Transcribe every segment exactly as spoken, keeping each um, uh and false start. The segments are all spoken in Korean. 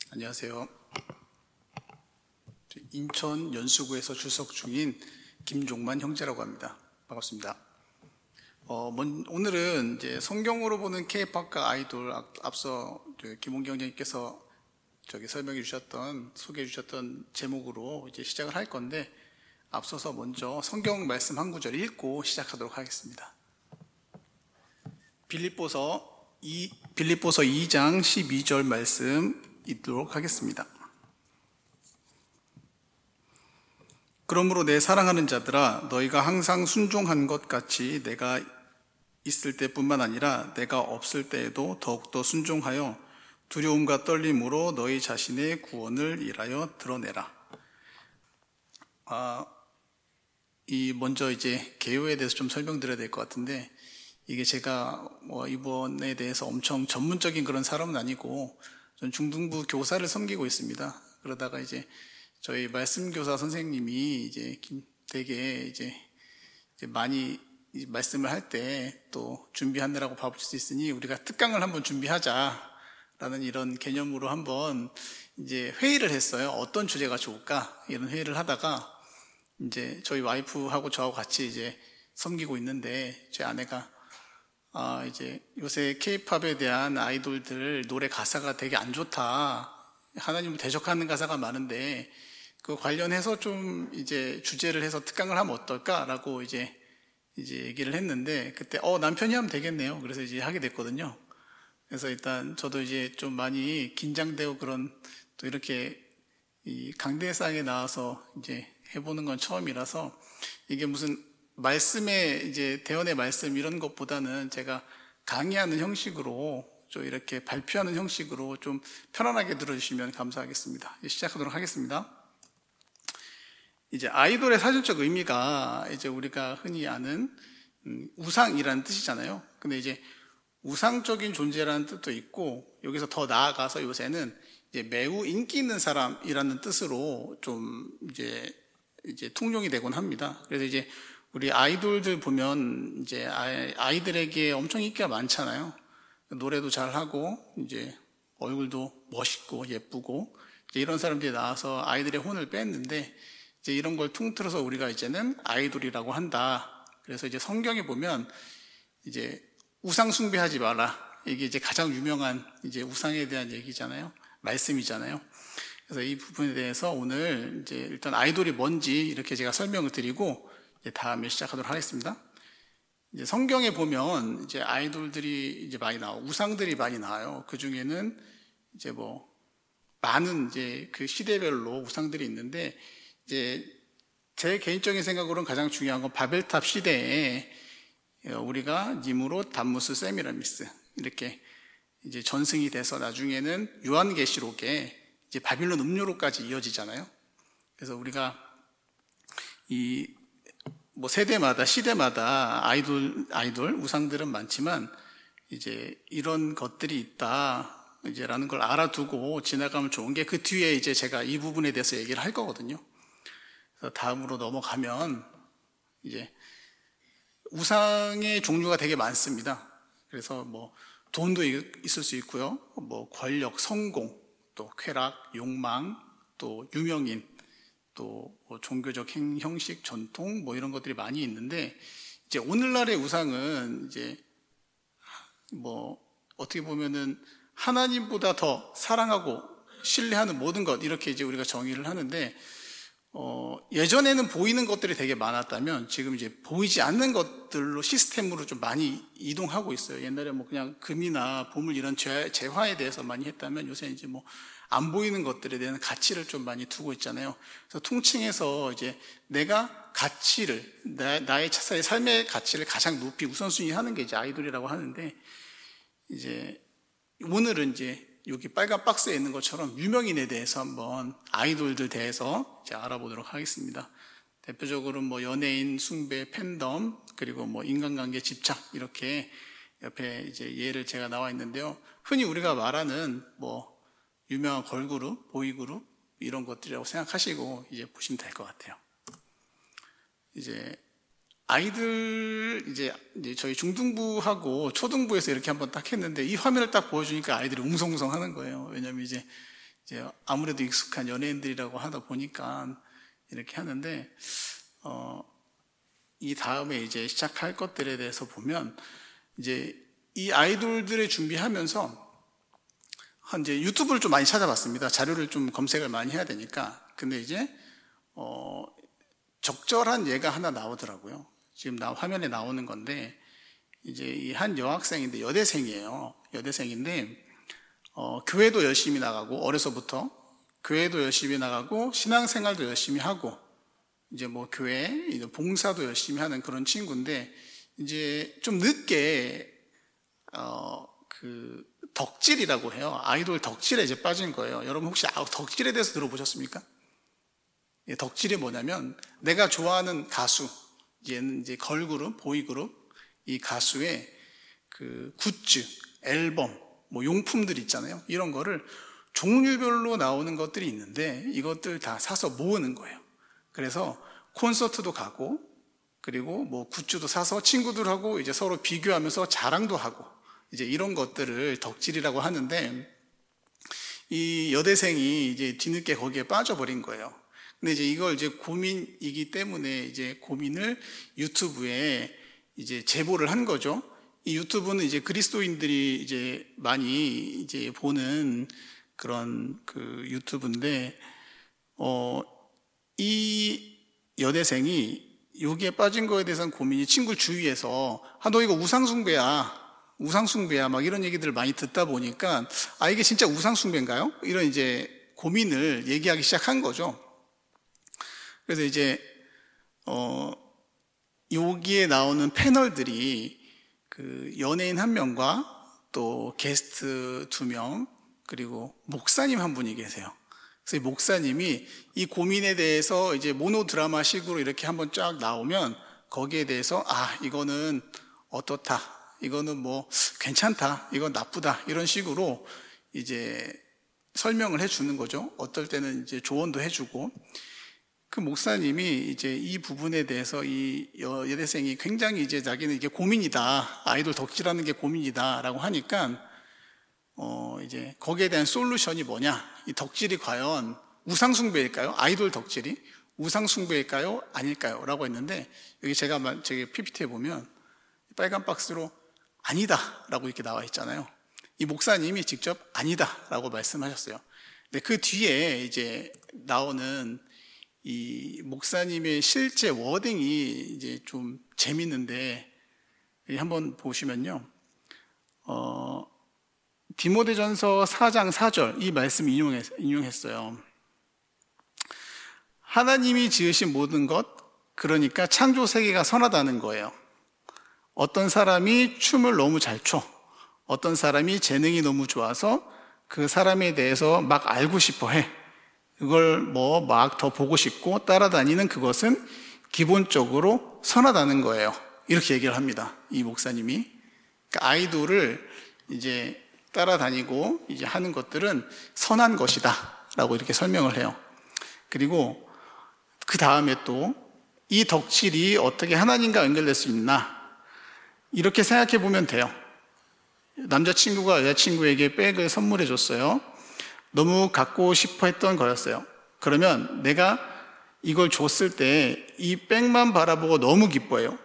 안녕하세요. 인천 연수구에서 출석 중인 김종만 형제라고 합니다. 반갑습니다. 어, 먼, 오늘은 이제 성경으로 보는 K-팝과 아이돌, 앞- 앞서 김홍기 형제님께서 저기 설명해 주셨던, 소개해 주셨던 제목으로 이제 시작을 할 건데, 앞서서 먼저 성경 말씀 한 구절 읽고 시작하도록 하겠습니다. 빌립보서 이 빌립보서 이 장 십이 절 말씀 읽도록 하겠습니다. 그러므로 내 사랑하는 자들아, 너희가 항상 순종한 것 같이 내가 있을 때뿐만 아니라 내가 없을 때에도 더욱더 순종하여 두려움과 떨림으로 너희 자신의 구원을 일하여 드러내라. 아, 이 먼저 이제 개요에 대해서 좀 설명드려야 될 것 같은데, 이게 제가 뭐 이번에 대해서 엄청 전문적인 그런 사람은 아니고 전 중등부 교사를 섬기고 있습니다. 그러다가 이제 저희 말씀교사 선생님이 이제 되게 이제 많이 말씀을 할 때 또 준비하느라고 바쁘실 수 있으니 우리가 특강을 한번 준비하자라는 이런 개념으로 한번 이제 회의를 했어요. 어떤 주제가 좋을까? 이런 회의를 하다가 이제 저희 와이프하고 저하고 같이 이제 섬기고 있는데 제 아내가 아, 이제 요새 K-팝에 대한 아이돌들 노래 가사가 되게 안 좋다. 하나님을 대적하는 가사가 많은데 그 관련해서 좀 이제 주제를 해서 특강을 하면 어떨까라고 이제 이제 얘기를 했는데 그때 어 남편이 하면 되겠네요. 그래서 이제 하게 됐거든요. 그래서 일단 저도 이제 좀 많이 긴장되고 그런 또 이렇게 이 강대상에 나와서 이제 해보는 건 처음이라서 이게 무슨 말씀의 이제 대언의 말씀 이런 것보다는 제가 강의하는 형식으로 좀 이렇게 발표하는 형식으로 좀 편안하게 들어주시면 감사하겠습니다. 이제 시작하도록 하겠습니다. 이제 아이돌의 사전적 의미가 이제 우리가 흔히 아는 우상이라는 뜻이잖아요. 근데 이제 우상적인 존재라는 뜻도 있고 여기서 더 나아가서 요새는 이제 매우 인기 있는 사람이라는 뜻으로 좀 이제 이제 통용이 되곤 합니다. 그래서 이제 우리 아이돌들 보면 이제 아이들에게 엄청 인기가 많잖아요. 노래도 잘하고 이제 얼굴도 멋있고 예쁘고 이제 이런 사람들이 나와서 아이들의 혼을 뺐는데 이제 이런 걸 통틀어서 우리가 이제는 아이돌이라고 한다. 그래서 이제 성경에 보면 이제 우상 숭배하지 마라. 이게 이제 가장 유명한 이제 우상에 대한 얘기잖아요. 말씀이잖아요. 그래서 이 부분에 대해서 오늘 이제 일단 아이돌이 뭔지 이렇게 제가 설명을 드리고 이제 다음에 시작하도록 하겠습니다. 이제 성경에 보면 이제 아이돌들이 이제 많이 나오고 우상들이 많이 나와요. 그 중에는 이제 뭐 많은 이제 그 시대별로 우상들이 있는데 이제 제 개인적인 생각으로는 가장 중요한 건 바벨탑 시대에 우리가 니무롯, 담무스, 세미라미스 이렇게 이제 전승이 돼서 나중에는 요한계시록에 이제 바빌론 음료로까지 이어지잖아요. 그래서 우리가 이 뭐 세대마다 시대마다 아이돌 아이돌 우상들은 많지만 이제 이런 것들이 있다 이제라는 걸 알아두고 지나가면 좋은 게 그 뒤에 이제 제가 이 부분에 대해서 얘기를 할 거거든요. 그래서 다음으로 넘어가면 이제 우상의 종류가 되게 많습니다. 그래서 뭐 돈도 있을 수 있고요, 뭐 권력, 성공, 또 쾌락, 욕망, 또 유명인, 또 뭐 종교적 행, 형식, 전통 뭐 이런 것들이 많이 있는데 이제 오늘날의 우상은 이제 뭐 어떻게 보면은 하나님보다 더 사랑하고 신뢰하는 모든 것 이렇게 이제 우리가 정의를 하는데 어, 예전에는 보이는 것들이 되게 많았다면 지금 이제 보이지 않는 것들로 시스템으로 좀 많이 이동하고 있어요. 옛날에 뭐 그냥 금이나 보물 이런 재, 재화에 대해서 많이 했다면 요새 이제 뭐 안 보이는 것들에 대한 가치를 좀 많이 두고 있잖아요. 그래서 통칭해서 이제 내가 가치를, 나, 나의 차사의 삶의 가치를 가장 높이 우선순위 하는 게 이제 아이돌이라고 하는데 이제 오늘은 이제 여기 빨간 박스에 있는 것처럼 유명인에 대해서 한번 아이돌들 대해서 이제 알아보도록 하겠습니다. 대표적으로 뭐 연예인 숭배, 팬덤, 그리고 뭐 인간관계 집착 이렇게 옆에 이제 예를 제가 나와 있는데요. 흔히 우리가 말하는 뭐 유명한 걸그룹, 보이그룹 이런 것들이라고 생각하시고 이제 보시면 될 것 같아요. 이제 아이들 이제, 이제 저희 중등부하고 초등부에서 이렇게 한번 딱 했는데 이 화면을 딱 보여주니까 아이들이 웅성웅성 하는 거예요. 왜냐면 이제 이제 아무래도 익숙한 연예인들이라고 하다 보니까 이렇게 하는데, 어, 이 다음에 이제 시작할 것들에 대해서 보면, 이제 이 아이돌들을 준비하면서 이제 유튜브를 좀 많이 찾아봤습니다. 자료를 좀 검색을 많이 해야 되니까. 근데 이제 어, 적절한 예가 하나 나오더라고요. 지금 나 화면에 나오는 건데, 이제 이 한 여학생인데 여대생이에요. 여대생인데 어, 교회도 열심히 나가고, 어려서부터 교회도 열심히 나가고 신앙생활도 열심히 하고, 이제 뭐 교회 봉사도 열심히 하는 그런 친구인데, 이제 좀 늦게 어, 그 덕질이라고 해요. 아이돌 덕질에 이제 빠진 거예요. 여러분 혹시 덕질에 대해서 들어보셨습니까? 예, 덕질이 뭐냐면, 내가 좋아하는 가수, 얘는 이제 걸그룹, 보이그룹, 이 가수의 그 굿즈, 앨범, 뭐 용품들 있잖아요. 이런 거를 종류별로 나오는 것들이 있는데, 이것들 다 사서 모으는 거예요. 그래서 콘서트도 가고, 그리고 뭐 굿즈도 사서 친구들하고 이제 서로 비교하면서 자랑도 하고, 이제 이런 것들을 덕질이라고 하는데, 이 여대생이 이제 뒤늦게 거기에 빠져버린 거예요. 근데 이제 이걸 이제 고민이기 때문에 이제 고민을 유튜브에 이제 제보를 한 거죠. 이 유튜브는 이제 그리스도인들이 이제 많이 이제 보는 그런 그 유튜브인데, 어, 이 여대생이 여기에 빠진 거에 대해서는 고민이, 친구 주위에서 아, 너 이거 우상숭배야. 우상숭배야. 막 이런 얘기들을 많이 듣다 보니까, 아, 이게 진짜 우상숭배인가요? 이런 이제 고민을 얘기하기 시작한 거죠. 그래서 이제, 어, 여기에 나오는 패널들이 그 연예인 한 명과 또 게스트 두 명, 그리고 목사님 한 분이 계세요. 그래서 이 목사님이 이 고민에 대해서 이제 모노드라마 식으로 이렇게 한번 쫙 나오면, 거기에 대해서 아, 이거는 어떻다, 이거는 뭐 괜찮다, 이건 나쁘다, 이런 식으로 이제 설명을 해주는 거죠. 어떨 때는 이제 조언도 해주고. 그 목사님이 이제 이 부분에 대해서 이 여대생이 굉장히 이제 자기는 이게 고민이다, 아이돌 덕질하는 게 고민이다라고 하니까, 어 이제 거기에 대한 솔루션이 뭐냐, 이 덕질이 과연 우상숭배일까요? 아이돌 덕질이 우상숭배일까요? 아닐까요? 라고 했는데, 여기 제가 저기 피피티에 보면 빨간 박스로 아니다 라고 이렇게 나와 있잖아요. 이 목사님이 직접 아니다 라고 말씀하셨어요. 근데 그 뒤에 이제 나오는 이 목사님의 실제 워딩이 이제 좀 재밌는데, 한번 보시면요, 어, 디모데전서 사 장 사 절 이 말씀 인용했, 인용했어요. 하나님이 지으신 모든 것, 그러니까 창조 세계가 선하다는 거예요. 어떤 사람이 춤을 너무 잘 춰, 어떤 사람이 재능이 너무 좋아서 그 사람에 대해서 막 알고 싶어 해. 그걸 뭐 막 더 보고 싶고 따라다니는 그것은 기본적으로 선하다는 거예요. 이렇게 얘기를 합니다, 이 목사님이. 그러니까 아이돌을 이제 따라다니고 이제 하는 것들은 선한 것이다 라고 이렇게 설명을 해요. 그리고 그 다음에 또 이 덕질이 어떻게 하나님과 연결될 수 있나, 이렇게 생각해 보면 돼요. 남자친구가 여자친구에게 백을 선물해 줬어요. 너무 갖고 싶어 했던 거였어요. 그러면 내가 이걸 줬을 때 이 백만 바라보고 너무 기뻐해요.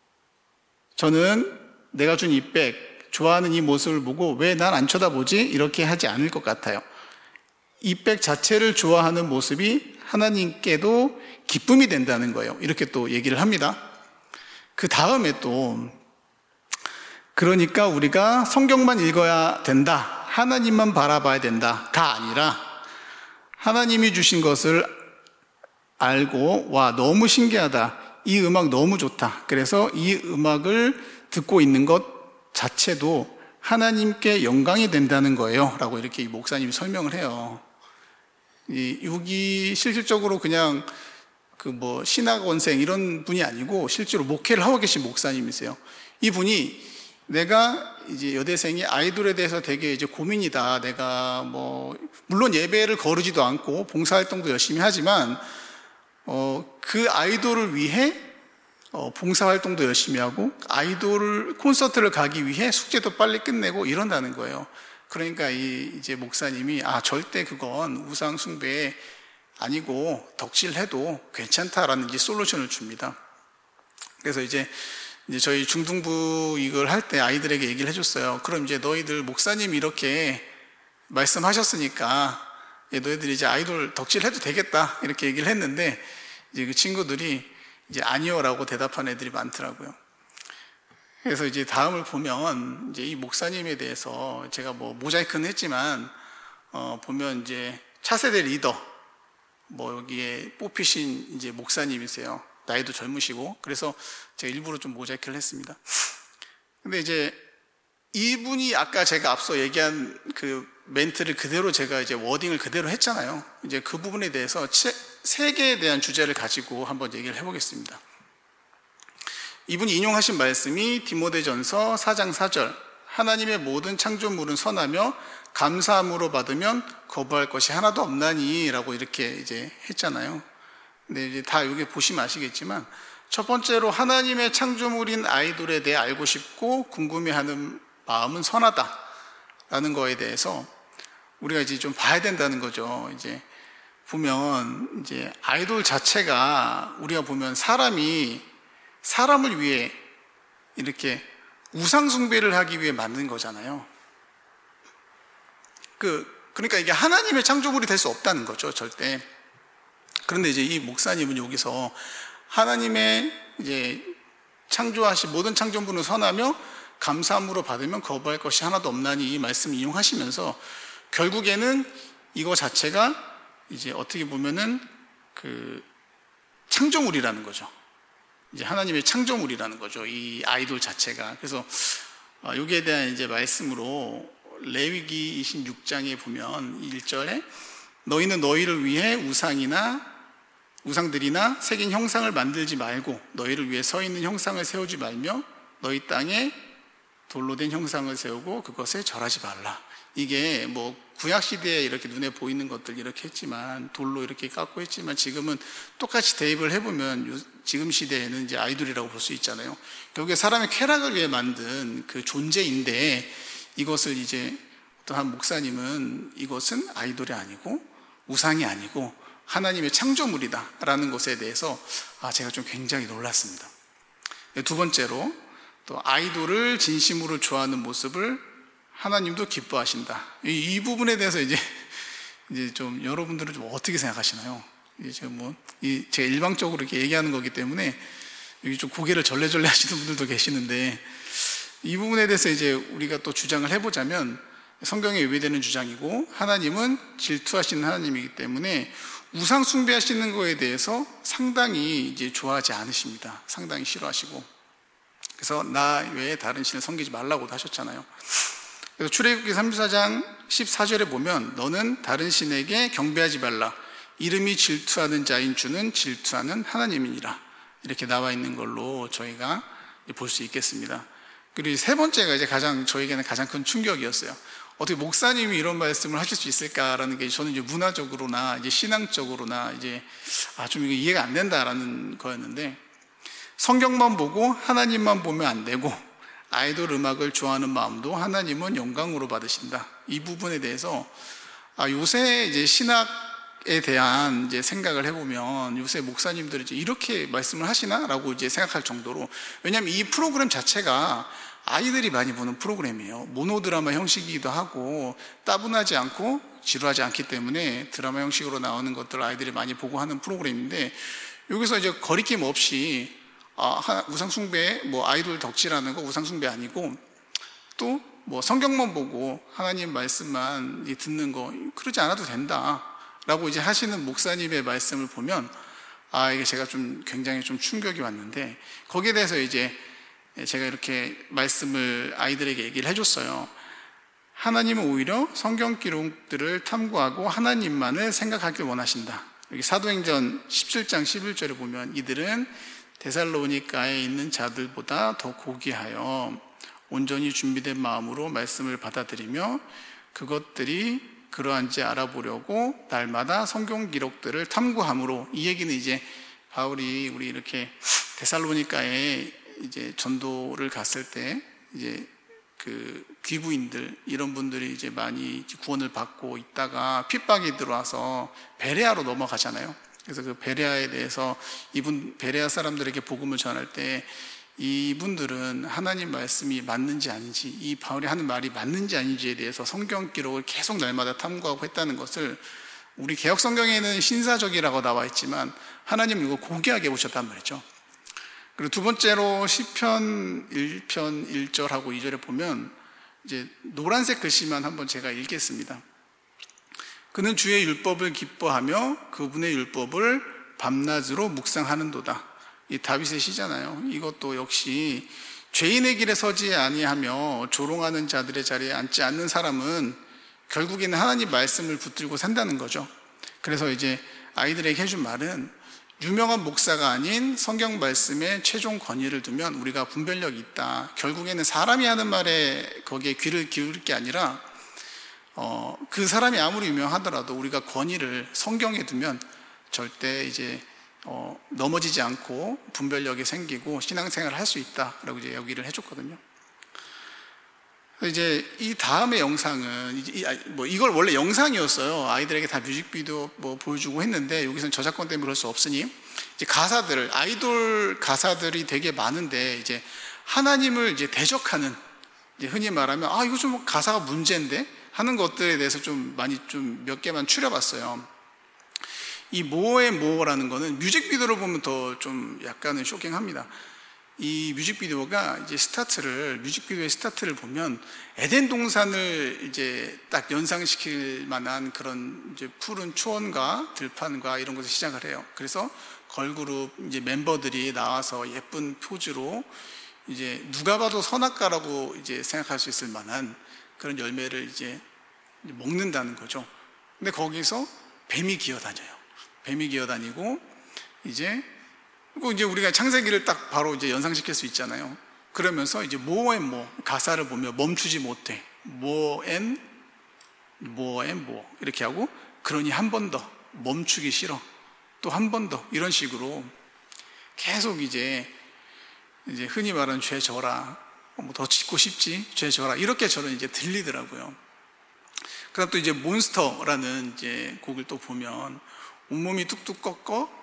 저는 내가 준 이 백, 좋아하는 이 모습을 보고 왜 난 안 쳐다보지? 이렇게 하지 않을 것 같아요. 이 백 자체를 좋아하는 모습이 하나님께도 기쁨이 된다는 거예요. 이렇게 또 얘기를 합니다. 그 다음에 또, 그러니까 우리가 성경만 읽어야 된다, 하나님만 바라봐야 된다가 아니라, 하나님이 주신 것을 알고 와 너무 신기하다, 이 음악 너무 좋다, 그래서 이 음악을 듣고 있는 것 자체도 하나님께 영광이 된다는 거예요 라고 이렇게 이 목사님이 설명을 해요. 이 여기 실질적으로 그냥 그 뭐 신학원생 이런 분이 아니고 실제로 목회를 하고 계신 목사님이세요. 이 분이 내가 이제 여대생이 아이돌에 대해서 되게 이제 고민이다, 내가 뭐 물론 예배를 거르지도 않고 봉사활동도 열심히 하지만 어 그 아이돌을 위해 어 봉사활동도 열심히 하고 아이돌 콘서트를 가기 위해 숙제도 빨리 끝내고 이런다는 거예요. 그러니까 이 이제 목사님이 아 절대 그건 우상 숭배 아니고 덕질해도 괜찮다라는 이제 솔루션을 줍니다. 그래서 이제 이제 저희 중등부 이걸 할 때 아이들에게 얘기를 해줬어요. 그럼 이제 너희들 목사님 이렇게 말씀하셨으니까 너희들이 이제 아이돌 덕질해도 되겠다 이렇게 얘기를 했는데 이제 그 친구들이 이제 아니요라고 대답한 애들이 많더라고요. 그래서 이제 다음을 보면 이제 이 목사님에 대해서 제가 뭐 모자이크는 했지만 어 보면 이제 차세대 리더 뭐 여기에 뽑히신 이제 목사님이세요. 나이도 젊으시고 그래서 제가 일부러 좀 모자이크를 했습니다. 근데 이제 이분이 아까 제가 앞서 얘기한 그 멘트를 그대로 제가 이제 워딩을 그대로 했잖아요. 이제 그 부분에 대해서 세계에 대한 주제를 가지고 한번 얘기를 해보겠습니다. 이분이 인용하신 말씀이 디모데전서 사 장 사 절 하나님의 모든 창조물은 선하며 감사함으로 받으면 거부할 것이 하나도 없나니 라고 이렇게 이제 했잖아요. 근데 이제 다 여기 보시면 아시겠지만 첫 번째로 하나님의 창조물인 아이돌에 대해 알고 싶고 궁금해하는 마음은 선하다라는 거에 대해서 우리가 이제 좀 봐야 된다는 거죠. 이제 보면 이제 아이돌 자체가 우리가 보면 사람이 사람을 위해 이렇게 우상숭배를 하기 위해 만든 거잖아요. 그, 그러니까 이게 하나님의 창조물이 될 수 없다는 거죠, 절대. 그런데 이제 이 목사님은 여기서 하나님의 이제 창조하신 모든 창조물은 선하며 감사함으로 받으면 거부할 것이 하나도 없나니 이 말씀을 이용하시면서 결국에는 이거 자체가 이제 어떻게 보면은 그 창조물이라는 거죠. 이제 하나님의 창조물이라는 거죠. 이 아이돌 자체가. 그래서 여기에 대한 이제 말씀으로 레위기 이십육 장에 보면 일 절에 너희는 너희를 위해 우상이나 우상들이나 새긴 형상을 만들지 말고 너희를 위해 서 있는 형상을 세우지 말며 너희 땅에 돌로 된 형상을 세우고 그것에 절하지 말라. 이게 뭐 구약 시대에 이렇게 눈에 보이는 것들 이렇게 했지만 돌로 이렇게 깎고 했지만 지금은 똑같이 대입을 해보면 지금 시대에는 이제 아이돌이라고 볼 수 있잖아요. 결국에 사람의 쾌락을 위해 만든 그 존재인데 이것을 이제 어떤 한 목사님은 이것은 아이돌이 아니고 우상이 아니고 하나님의 창조물이다라는 것에 대해서 아 제가 좀 굉장히 놀랐습니다. 두 번째로 또 아이돌을 진심으로 좋아하는 모습을 하나님도 기뻐하신다. 이, 이 부분에 대해서 이제 이제 좀 여러분들은 좀 어떻게 생각하시나요? 이제 제가 뭐 이 제가 일방적으로 이렇게 얘기하는 거기 때문에 여기 좀 고개를 절레절레 하시는 분들도 계시는데 이 부분에 대해서 이제 우리가 또 주장을 해보자면 성경에 외배되는 주장이고 하나님은 질투하시는 하나님이기 때문에 우상 숭배하시는 거에 대해서 상당히 이제 좋아하지 않으십니다. 상당히 싫어하시고 그래서 나 외에 다른 신을 섬기지 말라고도 하셨잖아요. 그래서 출애굽기 삼십사 장 십사 절에 보면 너는 다른 신에게 경배하지 말라. 이름이 질투하는 자인 주는 질투하는 하나님이니라. 이렇게 나와 있는 걸로 저희가 볼 수 있겠습니다. 그리고 세 번째가 이제 가장 저에게는 가장 큰 충격이었어요. 어떻게 목사님이 이런 말씀을 하실 수 있을까라는 게 저는 이제 문화적으로나 이제 신앙적으로나 이제 아, 좀 이거 이해가 안 된다라는 거였는데 성경만 보고 하나님만 보면 안 되고 아이돌 음악을 좋아하는 마음도 하나님은 영광으로 받으신다. 이 부분에 대해서 아, 요새 이제 신학에 대한 이제 생각을 해보면 요새 목사님들이 이제 이렇게 말씀을 하시나라고 이제 생각할 정도로 왜냐하면 이 프로그램 자체가 아이들이 많이 보는 프로그램이에요. 모노드라마 형식이기도 하고 따분하지 않고 지루하지 않기 때문에 드라마 형식으로 나오는 것들을 아이들이 많이 보고 하는 프로그램인데 여기서 이제 거리낌 없이 아, 우상숭배, 뭐 아이돌 덕질하는 거 우상숭배 아니고 또 뭐 성경만 보고 하나님 말씀만 듣는 거 그러지 않아도 된다 라고 이제 하시는 목사님의 말씀을 보면 아, 이게 제가 좀 굉장히 좀 충격이 왔는데 거기에 대해서 이제 제가 이렇게 말씀을 아이들에게 얘기를 해줬어요. 하나님은 오히려 성경 기록들을 탐구하고 하나님만을 생각하길 원하신다. 여기 사도행전 십칠 장 십일 절에 보면 이들은 데살로니가에 있는 자들보다 더 고귀하여 온전히 준비된 마음으로 말씀을 받아들이며 그것들이 그러한지 알아보려고 날마다 성경 기록들을 탐구함으로 이 얘기는 이제 바울이 우리 이렇게 데살로니가에 이제 전도를 갔을 때 이제 그 귀부인들 이런 분들이 이제 많이 구원을 받고 있다가 핍박이 들어와서 베레아로 넘어가잖아요. 그래서 그 베레아에 대해서 이분 베레아 사람들에게 복음을 전할 때 이분들은 하나님 말씀이 맞는지 아닌지, 이 바울이 하는 말이 맞는지 아닌지에 대해서 성경 기록을 계속 날마다 탐구하고 했다는 것을 우리 개혁 성경에는 신사적이라고 나와 있지만 하나님은 이거 고귀하게 보셨단 말이죠. 그리고 두 번째로 시편 일 편 일 절하고 이 절에 보면 이제 노란색 글씨만 한번 제가 읽겠습니다. 그는 주의 율법을 기뻐하며 그분의 율법을 밤낮으로 묵상하는도다. 이 다윗의 시잖아요. 이것도 역시 죄인의 길에 서지 아니하며 조롱하는 자들의 자리에 앉지 않는 사람은 결국에는 하나님 말씀을 붙들고 산다는 거죠. 그래서 이제 아이들에게 해준 말은 유명한 목사가 아닌 성경 말씀에 최종 권위를 두면 우리가 분별력이 있다. 결국에는 사람이 하는 말에 거기에 귀를 기울일 게 아니라 어, 그 사람이 아무리 유명하더라도 우리가 권위를 성경에 두면 절대 이제 어, 넘어지지 않고 분별력이 생기고 신앙생활을 할 수 있다라고 이제 여기를 해줬거든요. 이제 이 다음의 영상은 이제 뭐 이걸 원래 영상이었어요. 아이들에게 다 뮤직비디오 뭐 보여주고 했는데 여기서는 저작권 때문에 그럴 수 없으니 이제 가사들, 아이돌 가사들이 되게 많은데 이제 하나님을 이제 대적하는, 이제 흔히 말하면 아 이거 좀 가사가 문제인데 하는 것들에 대해서 좀 많이 좀 몇 개만 추려봤어요. 이 모어의 모어라는 거는 뮤직비디오를 보면 더 좀 약간은 쇼킹합니다. 이 뮤직비디오가 이제 스타트를, 뮤직비디오의 스타트를 보면 에덴 동산을 이제 딱 연상시킬 만한 그런 이제 푸른 초원과 들판과 이런 것을 시작을 해요. 그래서 걸그룹 이제 멤버들이 나와서 예쁜 포즈로 이제 누가 봐도 선악과라고 이제 생각할 수 있을 만한 그런 열매를 이제 먹는다는 거죠. 근데 거기서 뱀이 기어다녀요. 뱀이 기어다니고 이제 그리고 이제 우리가 창세기를 딱 바로 이제 연상시킬 수 있잖아요. 그러면서 이제 모어앤 모 가사를 보면 멈추지 못해. 모어앤 모어앤 모 이렇게 하고 그러니 한 번 더 멈추기 싫어. 또 한 번 더 이런 식으로 계속 이제 이제 흔히 말하는 죄 져라. 뭐 더 짓고 싶지? 죄 져라. 이렇게 저는 이제 들리더라고요. 그다음 또 이제 몬스터라는 이제 곡을 또 보면 온몸이 뚝뚝 꺾어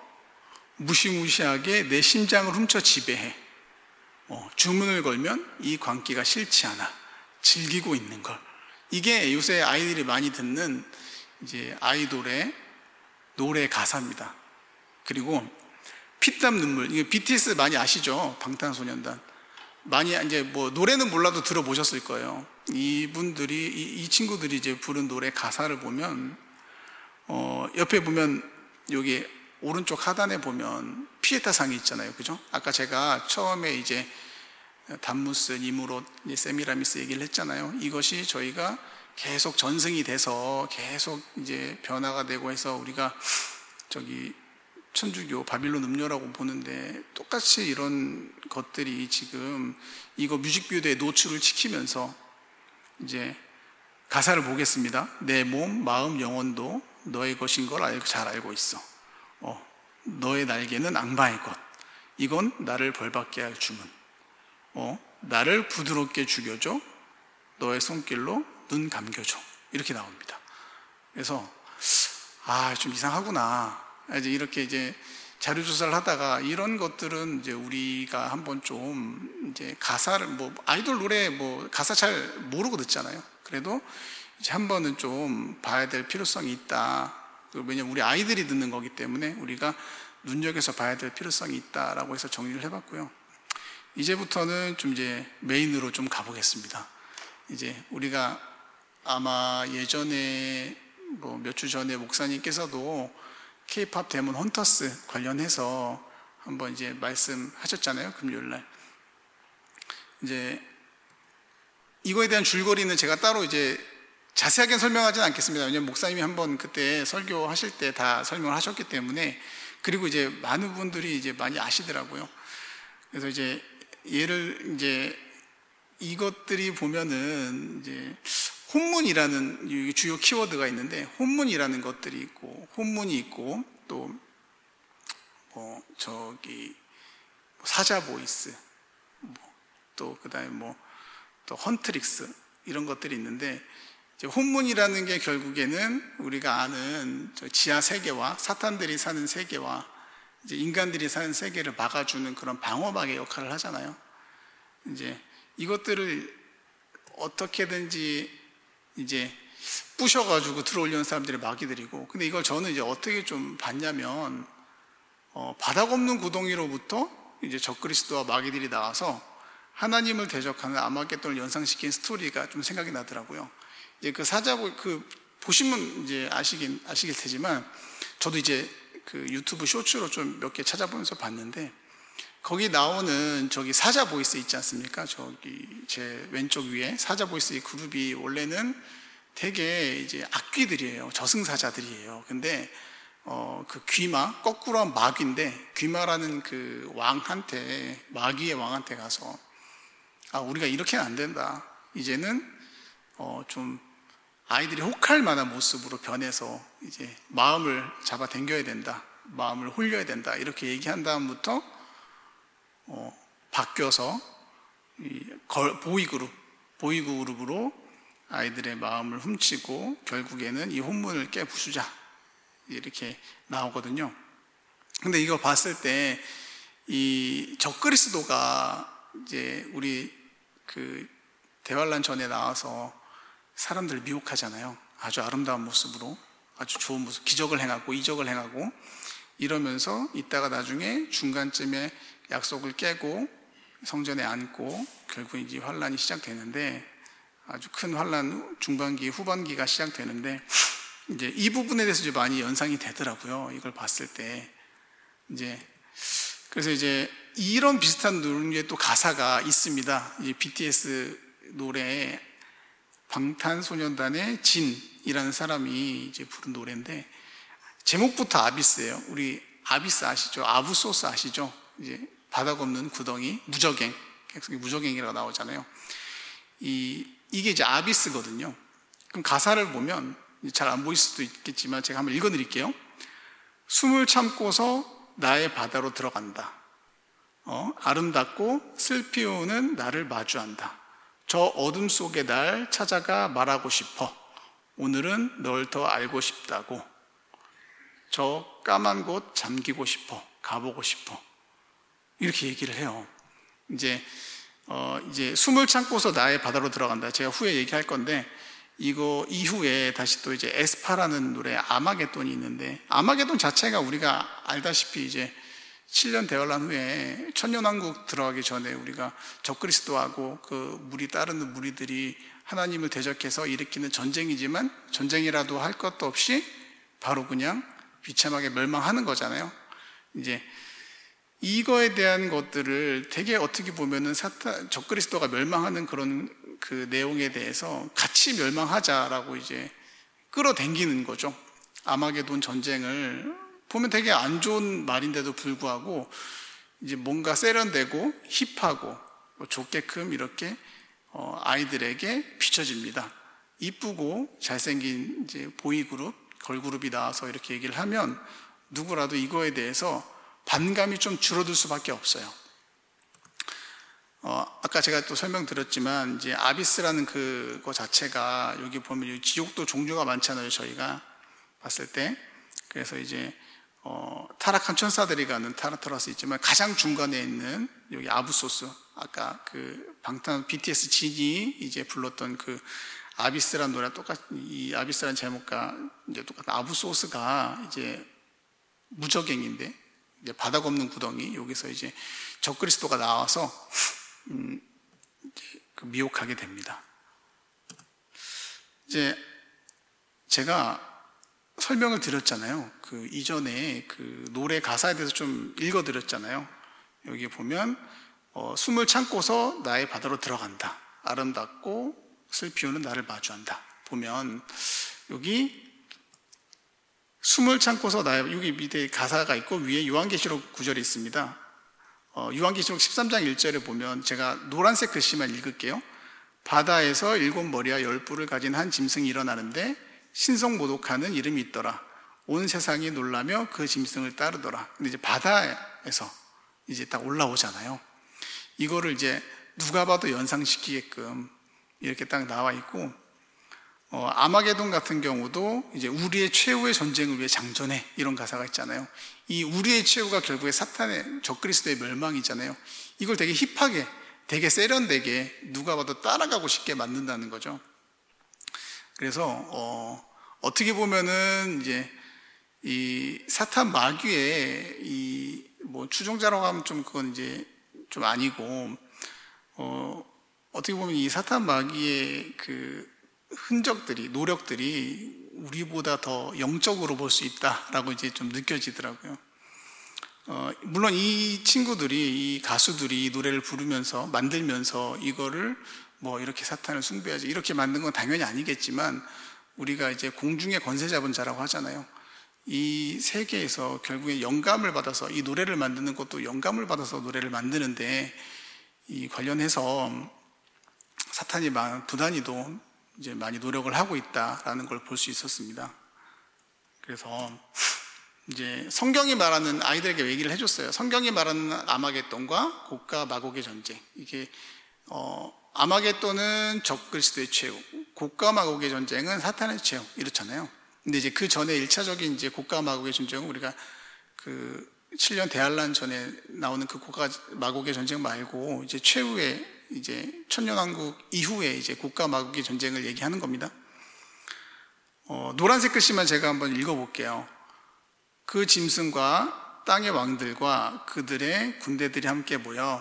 무시무시하게 내 심장을 훔쳐 지배해. 어, 주문을 걸면 이 광기가 싫지 않아. 즐기고 있는 걸. 이게 요새 아이들이 많이 듣는 이제 아이돌의 노래 가사입니다. 그리고 피땀 눈물. 이게 비티에스 많이 아시죠? 방탄소년단. 많이 이제 뭐 노래는 몰라도 들어보셨을 거예요. 이분들이 이, 이 친구들이 이제 부른 노래 가사를 보면 어, 옆에 보면 여기 오른쪽 하단에 보면 피에타 상이 있잖아요. 그죠? 아까 제가 처음에 이제 담무스, 니무롯, 세미라미스 얘기를 했잖아요. 이것이 저희가 계속 전승이 돼서 계속 이제 변화가 되고 해서 우리가 저기 천주교, 바빌론 음료라고 보는데 똑같이 이런 것들이 지금 이거 뮤직비디오에 노출을 시키면서 이제 가사를 보겠습니다. 내 몸, 마음, 영혼도 너의 것인 걸 알고 잘 알고 있어. 어, 너의 날개는 악마의 것. 이건 나를 벌받게 할 주문. 어, 나를 부드럽게 죽여줘. 너의 손길로 눈 감겨줘. 이렇게 나옵니다. 그래서 아, 좀 이상하구나. 이제 이렇게 이제 자료 조사를 하다가 이런 것들은 이제 우리가 한번 좀 이제 가사를 뭐 아이돌 노래 뭐 가사 잘 모르고 듣잖아요. 그래도 이제 한 번은 좀 봐야 될 필요성이 있다. 왜냐면 우리 아이들이 듣는 거기 때문에 우리가 눈여겨서 봐야 될 필요성이 있다라고 해서 정리를 해봤고요. 이제부터는 좀 이제 메인으로 좀 가보겠습니다. 이제 우리가 아마 예전에 뭐 몇 주 전에 목사님께서도 K-팝 데몬 헌터스 관련해서 한번 이제 말씀하셨잖아요. 금요일 날. 이제 이거에 대한 줄거리는 제가 따로 이제 자세하게 설명하지는 않겠습니다. 왜냐하면 목사님이 한번 그때 설교하실 때 다 설명을 하셨기 때문에. 그리고 이제 많은 분들이 이제 많이 아시더라고요. 그래서 이제 얘를 이제 이것들이 보면은 이제 혼문이라는 주요 키워드가 있는데 혼문이라는 것들이 있고 혼문이 있고 또 뭐 저기 사자 보이스 뭐 또 그다음에 뭐 또 헌트릭스 이런 것들이 있는데, 이제 혼문이라는 게 결국에는 우리가 아는 지하 세계와 사탄들이 사는 세계와 이제 인간들이 사는 세계를 막아주는 그런 방어막의 역할을 하잖아요. 이제 이것들을 어떻게든지 이제 부셔가지고 들어오려는 사람들이 마귀들이고, 근데 이걸 저는 이제 어떻게 좀 봤냐면, 어, 바닥 없는 구덩이로부터 이제 적그리스도와 마귀들이 나와서 하나님을 대적하는 아마겟돈을 연상시킨 스토리가 좀 생각이 나더라고요. 이제 그 사자보, 그, 보시면 이제 아시긴, 아시길 테지만, 저도 이제 그 유튜브 쇼츠로 좀 몇 개 찾아보면서 봤는데, 거기 나오는 저기 사자 보이스 있지 않습니까? 저기 제 왼쪽 위에 사자 보이스 이 그룹이 원래는 되게 이제 악귀들이에요. 저승사자들이에요. 근데 어, 그 귀마, 거꾸로 한 마귀인데, 귀마라는 그 왕한테, 마귀의 왕한테 가서, 아, 우리가 이렇게는 안 된다. 이제는, 어, 좀, 아이들이 혹할 만한 모습으로 변해서, 이제, 마음을 잡아 당겨야 된다. 마음을 홀려야 된다. 이렇게 얘기한 다음부터, 어, 바뀌어서, 이 걸, 보이그룹, 보이그룹으로 아이들의 마음을 훔치고, 결국에는 이 혼문을 깨부수자. 이렇게 나오거든요. 근데 이거 봤을 때, 이 적그리스도가 이제 우리 그 대환란 전에 나와서 사람들을 미혹하잖아요. 아주 아름다운 모습으로, 아주 좋은 모습, 기적을 행하고 이적을 행하고 이러면서 이따가 나중에 중간쯤에 약속을 깨고 성전에 앉고 결국 이제 환란이 시작되는데, 아주 큰 환란 중반기, 후반기가 시작되는데, 이제 이 부분에 대해서 이제 많이 연상이 되더라고요. 이걸 봤을 때. 이제, 그래서 이제 이런 비슷한 노래에 또 가사가 있습니다. 이제 비티에스 노래에 방탄소년단의 진이라는 사람이 이제 부른 노래인데, 제목부터 아비스예요. 우리 아비스 아시죠? 아부소스 아시죠? 이제 바닥 없는 구덩이, 무적행. 무적행이라고 나오잖아요. 이, 이게 이제 아비스거든요. 그럼 가사를 보면 잘 안 보일 수도 있겠지만 제가 한번 읽어드릴게요. 숨을 참고서 나의 바다로 들어간다. 어, 아름답고 슬피우는 나를 마주한다. 저 어둠 속에 날 찾아가 말하고 싶어. 오늘은 널 더 알고 싶다고. 저 까만 곳 잠기고 싶어. 가보고 싶어. 이렇게 얘기를 해요. 이제 어, 이제 숨을 참고서 나의 바다로 들어간다. 제가 후에 얘기할 건데, 이거 이후에 다시 또 이제 에스파라는 노래 아마겟돈이 있는데, 아마겟돈 자체가 우리가 알다시피 이제 칠 년 대환란 후에 천년왕국 들어가기 전에 우리가 적그리스도하고 그 무리 따르는 무리들이 하나님을 대적해서 일으키는 전쟁이지만, 전쟁이라도 할 것도 없이 바로 그냥 비참하게 멸망하는 거잖아요. 이제 이거에 대한 것들을 되게 어떻게 보면은 사탄, 적그리스도가 멸망하는 그런 그 내용에 대해서 같이 멸망하자라고 이제 끌어당기는 거죠. 아마겟돈 전쟁을 보면 되게 안 좋은 말인데도 불구하고 이제 뭔가 세련되고 힙하고 좋게끔 이렇게 어 아이들에게 비춰집니다. 이쁘고 잘생긴 이제 보이그룹, 걸그룹이 나와서 이렇게 얘기를 하면 누구라도 이거에 대해서 반감이 좀 줄어들 수밖에 없어요. 어, 아까 제가 또 설명드렸지만, 이제 아비스라는 그거 자체가 여기 보면 지옥도 종류가 많잖아요, 저희가 봤을 때. 그래서 이제, 어, 타락한 천사들이 가는 타르타로스 있지만, 가장 중간에 있는 여기 아부소스, 아까 그 방탄 비티에스 진이 이제 불렀던 그 아비스라는 노래 똑같, 이 아비스라는 제목과 이제 똑같은 아부소스가 이제 무적행인데, 이제 바닥 없는 구덩이, 여기서 이제 적그리스도가 나와서 음, 이제 그 미혹하게 됩니다. 이제 제가 설명을 드렸잖아요. 그 이전에 그 노래 가사에 대해서 좀 읽어드렸잖아요. 여기 보면 어, 숨을 참고서 나의 바다로 들어간다. 아름답고 슬피우는 나를 마주한다. 보면 여기 숨을 참고서 나의, 여기 밑에 가사가 있고 위에 요한계시록 구절이 있습니다. 어, 요한계시록 십삼 장 일 절에 보면 제가 노란색 글씨만 읽을게요. 바다에서 일곱 머리와 열 뿔을 가진 한 짐승이 일어나는데 신성모독하는 이름이 있더라. 온 세상이 놀라며 그 짐승을 따르더라. 근데 이제 바다에서 이제 딱 올라오잖아요. 이거를 이제 누가 봐도 연상시키게끔 이렇게 딱 나와 있고, 어, 아마게돈 같은 경우도 이제 우리의 최후의 전쟁을 위해 장전해, 이런 가사가 있잖아요. 이 우리의 최후가 결국에 사탄의 적그리스도의 멸망이잖아요. 이걸 되게 힙하게, 되게 세련되게 누가 봐도 따라가고 싶게 만든다는 거죠. 그래서 어, 어떻게 보면은 이제 이 사탄 마귀의 이 뭐 추종자라고 하면 좀 그건 이제 좀 아니고, 어, 어떻게 보면 이 사탄 마귀의 그 흔적들이, 노력들이 우리보다 더 영적으로 볼 수 있다라고 이제 좀 느껴지더라고요. 어, 물론 이 친구들이, 이 가수들이 이 노래를 부르면서, 만들면서 이거를 뭐 이렇게 사탄을 숭배하지, 이렇게 만든 건 당연히 아니겠지만, 우리가 이제 공중의 권세 잡은 자라고 하잖아요. 이 세계에서 결국에 영감을 받아서, 이 노래를 만드는 것도 영감을 받아서 노래를 만드는데, 이 관련해서 사탄이 부단히도 이제 많이 노력을 하고 있다라는 걸 볼 수 있었습니다. 그래서 이제 성경이 말하는, 아이들에게 얘기를 해줬어요. 성경이 말하는 아마겟돈과 곡과 마곡의 전쟁. 이게 어, 아마겟돈은 적그리스도의 최후, 곡과 마곡의 전쟁은 사탄의 최후, 이렇잖아요. 근데 이제 그 전에 일차적인 이제 곡과 마곡의 전쟁은 우리가 그 칠 년 대환란 전에 나오는 그 곡과 마곡의 전쟁 말고 이제 최후의 이제 천년왕국 이후에 이제 곡과 마곡의 전쟁을 얘기하는 겁니다. 어, 노란색 글씨만 제가 한번 읽어볼게요. 그 짐승과 땅의 왕들과 그들의 군대들이 함께 모여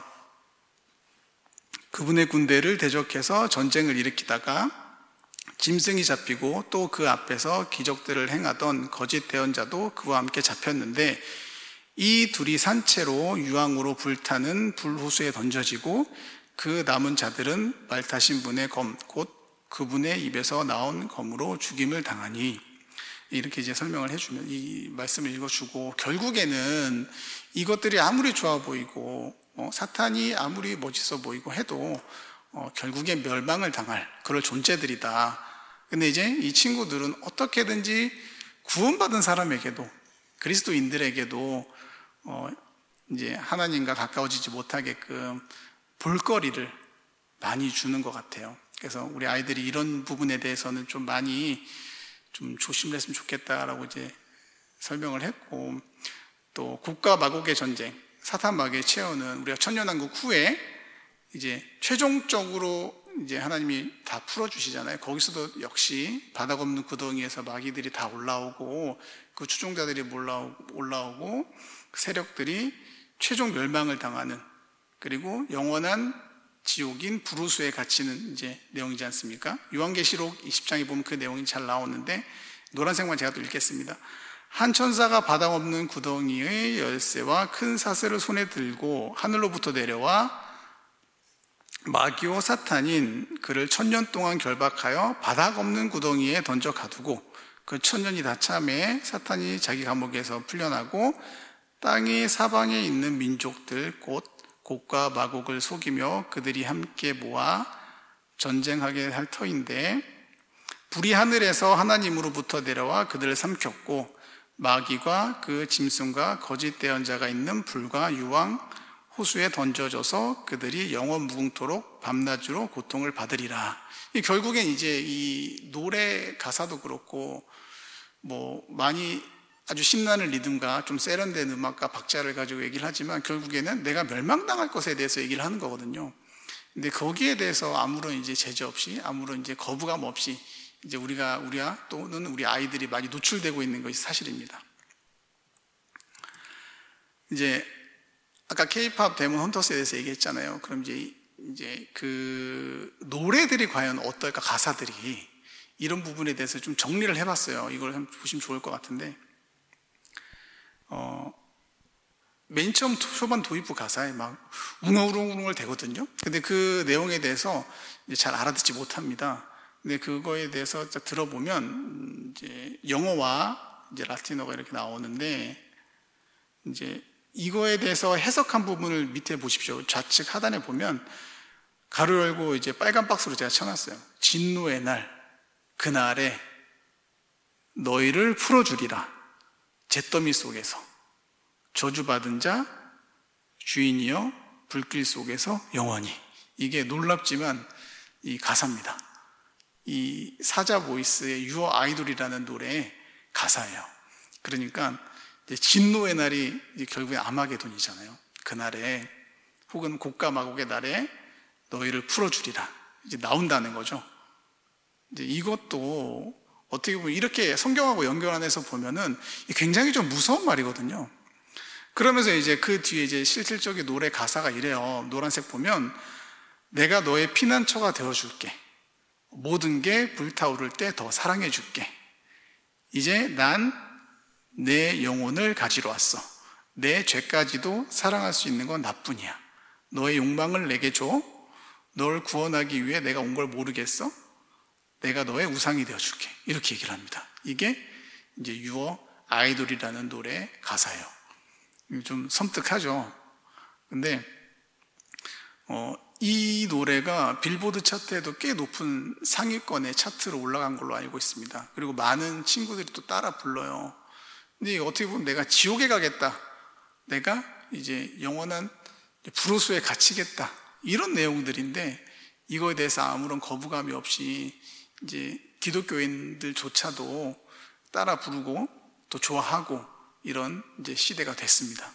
그분의 군대를 대적해서 전쟁을 일으키다가 짐승이 잡히고 또 그 앞에서 기적들을 행하던 거짓 대언자도 그와 함께 잡혔는데, 이 둘이 산채로 유황으로 불타는 불호수에 던져지고 그 남은 자들은 말 타신 분의 검, 곧 그분의 입에서 나온 검으로 죽임을 당하니, 이렇게 이제 설명을 해주면, 이 말씀을 읽어주고, 결국에는 이것들이 아무리 좋아 보이고 어, 사탄이 아무리 멋있어 보이고 해도 어, 결국에 멸망을 당할 그럴 존재들이다. 근데 이제 이 친구들은 어떻게든지 구원받은 사람에게도, 그리스도인들에게도 어, 이제 하나님과 가까워지지 못하게끔 볼거리를 많이 주는 것 같아요. 그래서 우리 아이들이 이런 부분에 대해서는 좀 많이 좀 조심을 했으면 좋겠다라고 이제 설명을 했고, 또 곡과 마곡의 전쟁, 사탄 마귀의 최후는 우리가 천년왕국 후에 이제 최종적으로 이제 하나님이 다 풀어주시잖아요. 거기서도 역시 바닥 없는 구덩이에서 마귀들이 다 올라오고, 그 추종자들이 올라오고, 그 세력들이 최종 멸망을 당하는, 그리고 영원한 지옥인 불호수에 갇히는 이제 내용이지 않습니까? 요한계시록 이십 장에 보면 그 내용이 잘 나오는데, 노란색만 제가 또 읽겠습니다. 한 천사가 바닥 없는 구덩이의 열쇠와 큰 사슬을 손에 들고 하늘로부터 내려와 마귀오 사탄인 그를 천년 동안 결박하여 바닥 없는 구덩이에 던져 가두고, 그 천년이 다 참에 사탄이 자기 감옥에서 풀려나고 땅의 사방에 있는 민족들 곧 곡과 마곡을 속이며 그들이 함께 모아 전쟁하게 할 터인데, 불이 하늘에서 하나님으로부터 내려와 그들을 삼켰고 마귀과 그 짐승과 거짓 대언자가 있는 불과 유황 호수에 던져져서 그들이 영원 무궁토록 밤낮으로 고통을 받으리라. 이 결국엔 이제 이 노래 가사도 그렇고, 뭐 많이 아주 신나는 리듬과 좀 세련된 음악과 박자를 가지고 얘기를 하지만, 결국에는 내가 멸망당할 것에 대해서 얘기를 하는 거거든요. 근데 거기에 대해서 아무런 이제 제재 없이, 아무런 이제 거부감 없이 이제 우리가, 우리와 또는 우리 아이들이 많이 노출되고 있는 것이 사실입니다. 이제 아까 K-팝 데몬 헌터스에 대해서 얘기했잖아요. 그럼 이제 이제 그 노래들이 과연 어떨까, 가사들이, 이런 부분에 대해서 좀 정리를 해봤어요. 이걸 한번 보시면 좋을 것 같은데, 어, 맨 처음 초반 도입부 가사에 막 웅얼웅얼 대거든요. 근데 그 내용에 대해서 이제 잘 알아듣지 못합니다. 근데 그거에 대해서 들어보면 이제 영어와 이제 라틴어가 이렇게 나오는데, 이제 이거에 대해서 해석한 부분을 밑에 보십시오. 좌측 하단에 보면 가로 열고 이제 빨간 박스로 제가 쳐놨어요. 진노의 날, 그날에 너희를 풀어주리라. 잿더미 속에서 저주받은 자 주인이여 불길 속에서 영원히. 이게 놀랍지만 이 가사입니다. 이 사자 보이스의 유어 아이돌이라는 노래의 가사예요. 그러니까 이제 진노의 날이 이제 결국에 아마게돈이잖아요. 그날에 혹은 곡과 마곡의 날에 너희를 풀어주리라 이제 나온다는 거죠. 이제 이것도 어떻게 보면 이렇게 성경하고 연결 안에서 보면은 굉장히 좀 무서운 말이거든요. 그러면서 이제 그 뒤에 이제 실질적인 노래 가사가 이래요. 노란색 보면 내가 너의 피난처가 되어줄게. 모든 게 불타오를 때 더 사랑해줄게. 이제 난 내 영혼을 가지러 왔어. 내 죄까지도 사랑할 수 있는 건 나뿐이야. 너의 욕망을 내게 줘. 널 구원하기 위해 내가 온 걸 모르겠어? 내가 너의 우상이 되어줄게. 이렇게 얘기를 합니다. 이게 이제 유어 아이돌이라는 노래의 가사예요. 좀 섬뜩하죠. 근데 어, 이 노래가 빌보드 차트에도 꽤 높은 상위권의 차트로 올라간 걸로 알고 있습니다. 그리고 많은 친구들이 또 따라 불러요. 근데 어떻게 보면 내가 지옥에 가겠다. 내가 이제 영원한 불호수에 갇히겠다. 이런 내용들인데 이거에 대해서 아무런 거부감이 없이 이제 기독교인들조차도 따라 부르고 또 좋아하고 이런 이제 시대가 됐습니다.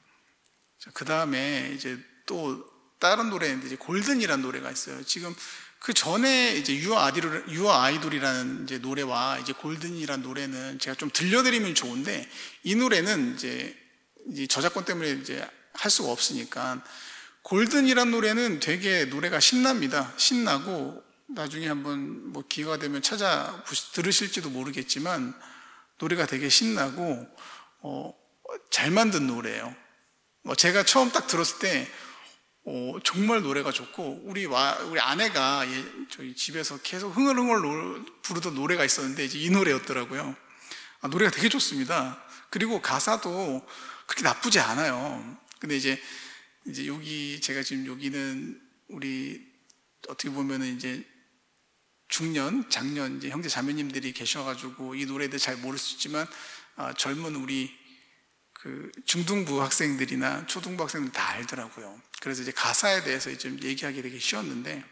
그 다음에 이제 또 다른 노래인데 이제 골든이라는 노래가 있어요. 지금 그 전에 이제 유어 아이돌, 유어 아이돌이라는 이제 노래와 이제 골든이라는 노래는 제가 좀 들려드리면 좋은데 이 노래는 이제, 이제 저작권 때문에 이제 할 수가 없으니까 골든이라는 노래는 되게 노래가 신납니다. 신나고 나중에 한번 뭐 기회가 되면 찾아 들으실지도 모르겠지만 노래가 되게 신나고 어, 잘 만든 노래예요. 어, 제가 처음 딱 들었을 때 어, 정말 노래가 좋고 우리 와, 우리 아내가 예, 저희 집에서 계속 흥얼흥얼 노, 부르던 노래가 있었는데 이제 이 노래였더라고요. 아, 노래가 되게 좋습니다. 그리고 가사도 그렇게 나쁘지 않아요. 근데 이제 이제 여기 제가 지금 여기는 우리 어떻게 보면은 이제 중년, 장년 이제 형제 자매님들이 계셔가지고 이 노래들 잘 모를 수 있지만 아, 젊은 우리 그 중등부 학생들이나 초등부 학생들 다 알더라고요. 그래서 이제 가사에 대해서 좀 얘기하기 되게 쉬웠는데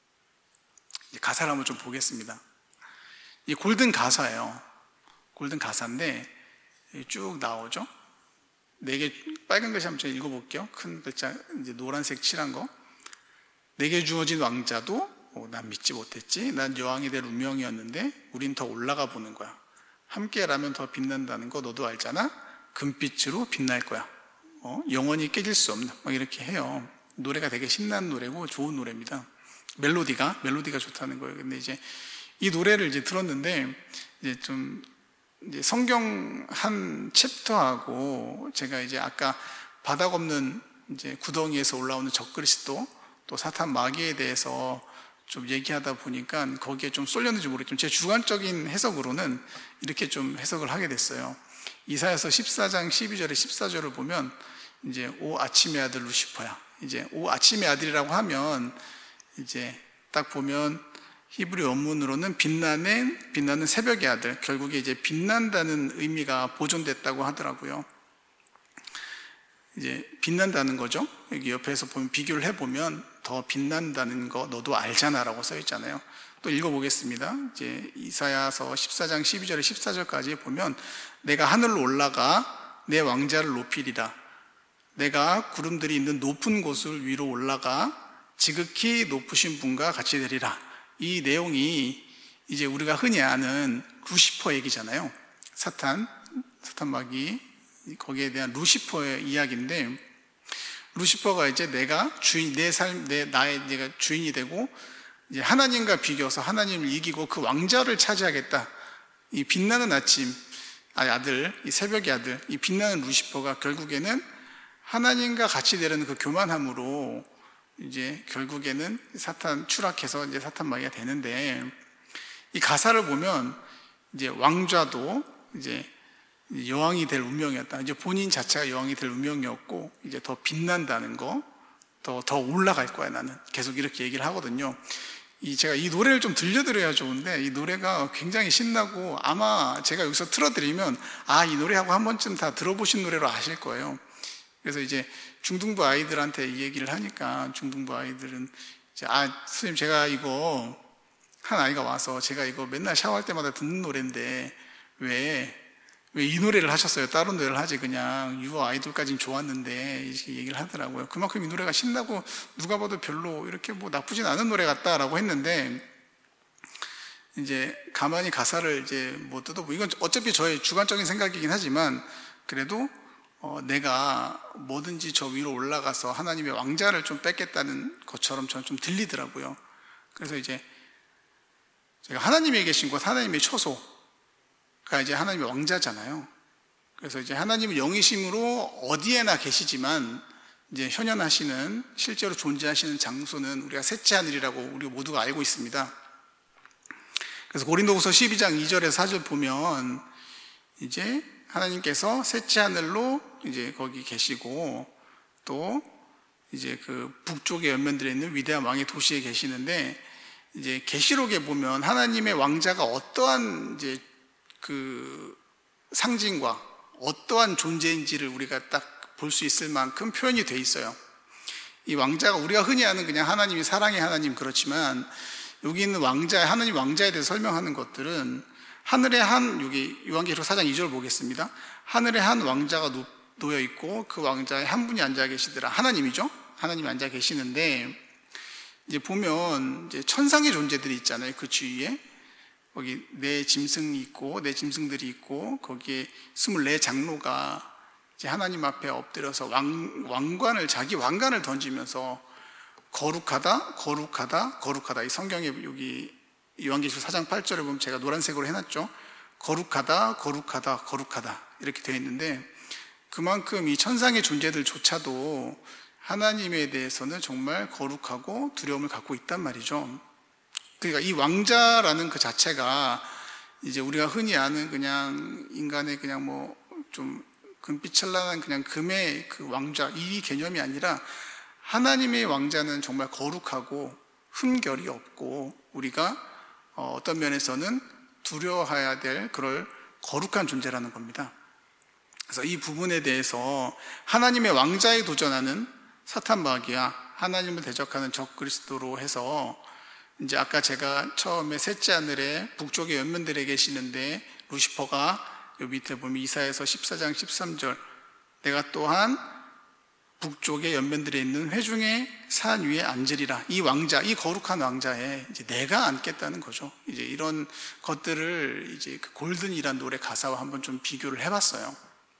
이제 가사를 한번 좀 보겠습니다. 이 골든 가사예요. 골든 가사인데 쭉 나오죠. 네 개 빨간 글씨 한번 제가 읽어볼게요. 큰 글자 이제 노란색 칠한 거. 내게 주어진 왕자도 어, 난 믿지 못했지. 난 여왕이 될 운명이었는데 우린 더 올라가 보는 거야. 함께라면 더 빛난다는 거 너도 알잖아. 금빛으로 빛날 거야. 어? 영원히 깨질 수 없는 막 이렇게 해요. 노래가 되게 신나는 노래고 좋은 노래입니다. 멜로디가 멜로디가 좋다는 거예요. 근데 이제 이 노래를 이제 들었는데 이제 좀 이제 성경 한 챕터하고 제가 이제 아까 바닥 없는 이제 구덩이에서 올라오는 적그리스도 또 사탄 마귀에 대해서 좀 얘기하다 보니까 거기에 좀 쏠렸는지 모르겠지만 제 주관적인 해석으로는 이렇게 좀 해석을 하게 됐어요. 이사야서 십사 장 십이 절에 십사 절을 보면 이제 오 아침의 아들 루시퍼야. 이제 오 아침의 아들이라고 하면 이제 딱 보면 히브리 원문으로는 빛나는 빛나는 새벽의 아들. 결국에 이제 빛난다는 의미가 보존됐다고 하더라고요. 이제 빛난다는 거죠. 여기 옆에서 보면 비교를 해보면 더 빛난다는 거 너도 알잖아라고 써 있잖아요. 또 읽어보겠습니다. 이제 이사야서 십사 장 십이 절에 십사 절까지 보면 내가 하늘로 올라가 내 왕자를 높이리라. 내가 구름들이 있는 높은 곳을 위로 올라가 지극히 높으신 분과 같이 되리라. 이 내용이 이제 우리가 흔히 아는 루시퍼 얘기잖아요. 사탄, 사탄 마귀 거기에 대한 루시퍼의 이야기인데 루시퍼가 이제 내가 주인 내 삶, 내 나의 내가 주인이 되고 이제 하나님과 비교해서 하나님을 이기고 그 왕자를 차지하겠다. 이 빛나는 아침 아들, 이 새벽의 아들, 이 빛나는 루시퍼가 결국에는 하나님과 같이 되려는 그 교만함으로 이제 결국에는 사탄 추락해서 이제 사탄 마귀가 되는데 이 가사를 보면 이제 왕좌도 이제 여왕이 될 운명이었다. 이제 본인 자체가 여왕이 될 운명이었고 이제 더 빛난다는 거, 더 더 올라갈 거야 나는. 계속 이렇게 얘기를 하거든요. 이 제가 이 노래를 좀 들려드려야 좋은데 이 노래가 굉장히 신나고 아마 제가 여기서 틀어드리면 아, 이 노래하고 한 번쯤 다 들어보신 노래로 아실 거예요. 그래서 이제 중등부 아이들한테 이 얘기를 하니까 중등부 아이들은 아, 선생님, 제가 이거, 한 아이가 와서 제가 이거 맨날 샤워할 때마다 듣는 노래인데, 왜, 왜 이 노래를 하셨어요? 다른 노래를 하지, 그냥. 유아 아이돌까지는 좋았는데, 이렇게 얘기를 하더라고요. 그만큼 이 노래가 신나고, 누가 봐도 별로 이렇게 뭐 나쁘진 않은 노래 같다라고 했는데, 이제 가만히 가사를 이제 뭐 뜯어보고, 이건 어차피 저의 주관적인 생각이긴 하지만, 그래도 어, 내가 뭐든지 저 위로 올라가서 하나님의 왕자를 좀 뺏겠다는 것처럼 저는 좀 들리더라고요. 그래서 이제 제가 하나님이 계신 곳, 하나님의 처소가 이제 하나님의 왕자잖아요. 그래서 이제 하나님은 영이심으로 어디에나 계시지만 이제 현현하시는, 실제로 존재하시는 장소는 우리가 셋째 하늘이라고 우리 모두가 알고 있습니다. 그래서 고린도후서 십이 장 이 절에서 사 절 보면 이제 하나님께서 셋째 하늘로 이제 거기 계시고, 또 이제 그 북쪽에 연면들에 있는 위대한 왕의 도시에 계시는데, 이제 계시록에 보면 하나님의 왕자가 어떠한 이제 그 상징과 어떠한 존재인지를 우리가 딱 볼 수 있을 만큼 표현이 돼 있어요. 이 왕자가 우리가 흔히 아는 그냥 하나님이 사랑의 하나님, 그렇지만 여기 있는 왕자, 하나님 왕자에 대해서 설명하는 것들은 하늘의 한, 여기 요한계시록 사 장 이 절 보겠습니다. 하늘의 한 왕자가 놓여 있고 그 왕자에 한 분이 앉아 계시더라. 하나님이죠. 하나님이 앉아 계시는데, 이제 보면 이제 천상의 존재들이 있잖아요. 그 주위에 거기 네 짐승이 있고 네 짐승들이 있고, 거기에 스물네 장로가 이제 하나님 앞에 엎드려서 왕, 왕관을, 자기 왕관을 던지면서 거룩하다, 거룩하다, 거룩하다. 이 성경에 여기 요한계시록 사 장 팔 절에 보면 제가 노란색으로 해놨죠. 거룩하다, 거룩하다, 거룩하다 이렇게 되어 있는데, 그만큼 이 천상의 존재들조차도 하나님에 대해서는 정말 거룩하고 두려움을 갖고 있단 말이죠. 그러니까 이 왕자라는 그 자체가 이제 우리가 흔히 아는 그냥 인간의 그냥 뭐 좀 금빛 찬란한 그냥 금의 그 왕자, 이 개념이 아니라 하나님의 왕자는 정말 거룩하고 흠결이 없고 우리가 어떤 면에서는 두려워해야 될 그럴 거룩한 존재라는 겁니다. 그래서 이 부분에 대해서 하나님의 왕자에 도전하는 사탄 마귀와 하나님을 대적하는 적그리스도로 해서, 이제 아까 제가 처음에 셋째 하늘에 북쪽의 연면들에 계시는데 루시퍼가 여기 밑에 보면 이사야서 십사 장 십삼 절, 내가 또한 북쪽의 연면들에 있는 회중의 산 위에 앉으리라. 이 왕자, 이 거룩한 왕자에 이제 내가 앉겠다는 거죠. 이제 이런 것들을 이제 그 골든이란 노래 가사와 한번 좀 비교를 해봤어요.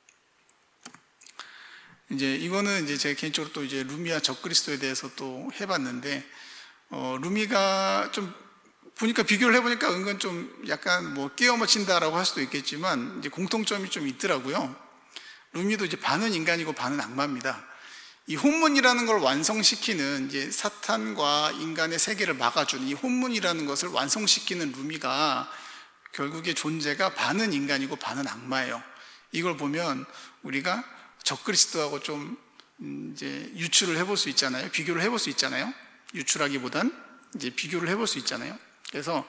이제 이거는 이제 제가 개인적으로 또 이제 루미와 적그리스도에 대해서 또 해봤는데, 어, 루미가 좀 보니까 비교를 해보니까 은근 좀 약간 뭐 끼워 맞힌다라고 할 수도 있겠지만 이제 공통점이 좀 있더라고요. 루미도 이제 반은 인간이고 반은 악마입니다. 이 혼문이라는 걸 완성시키는, 이제 사탄과 인간의 세계를 막아주는 이 혼문이라는 것을 완성시키는 루미가 결국의 존재가 반은 인간이고 반은 악마예요. 이걸 보면 우리가 적그리스도하고 좀 이제 유추를 해볼 수 있잖아요. 비교를 해볼 수 있잖아요. 유추라기보단 이제 비교를 해볼 수 있잖아요. 그래서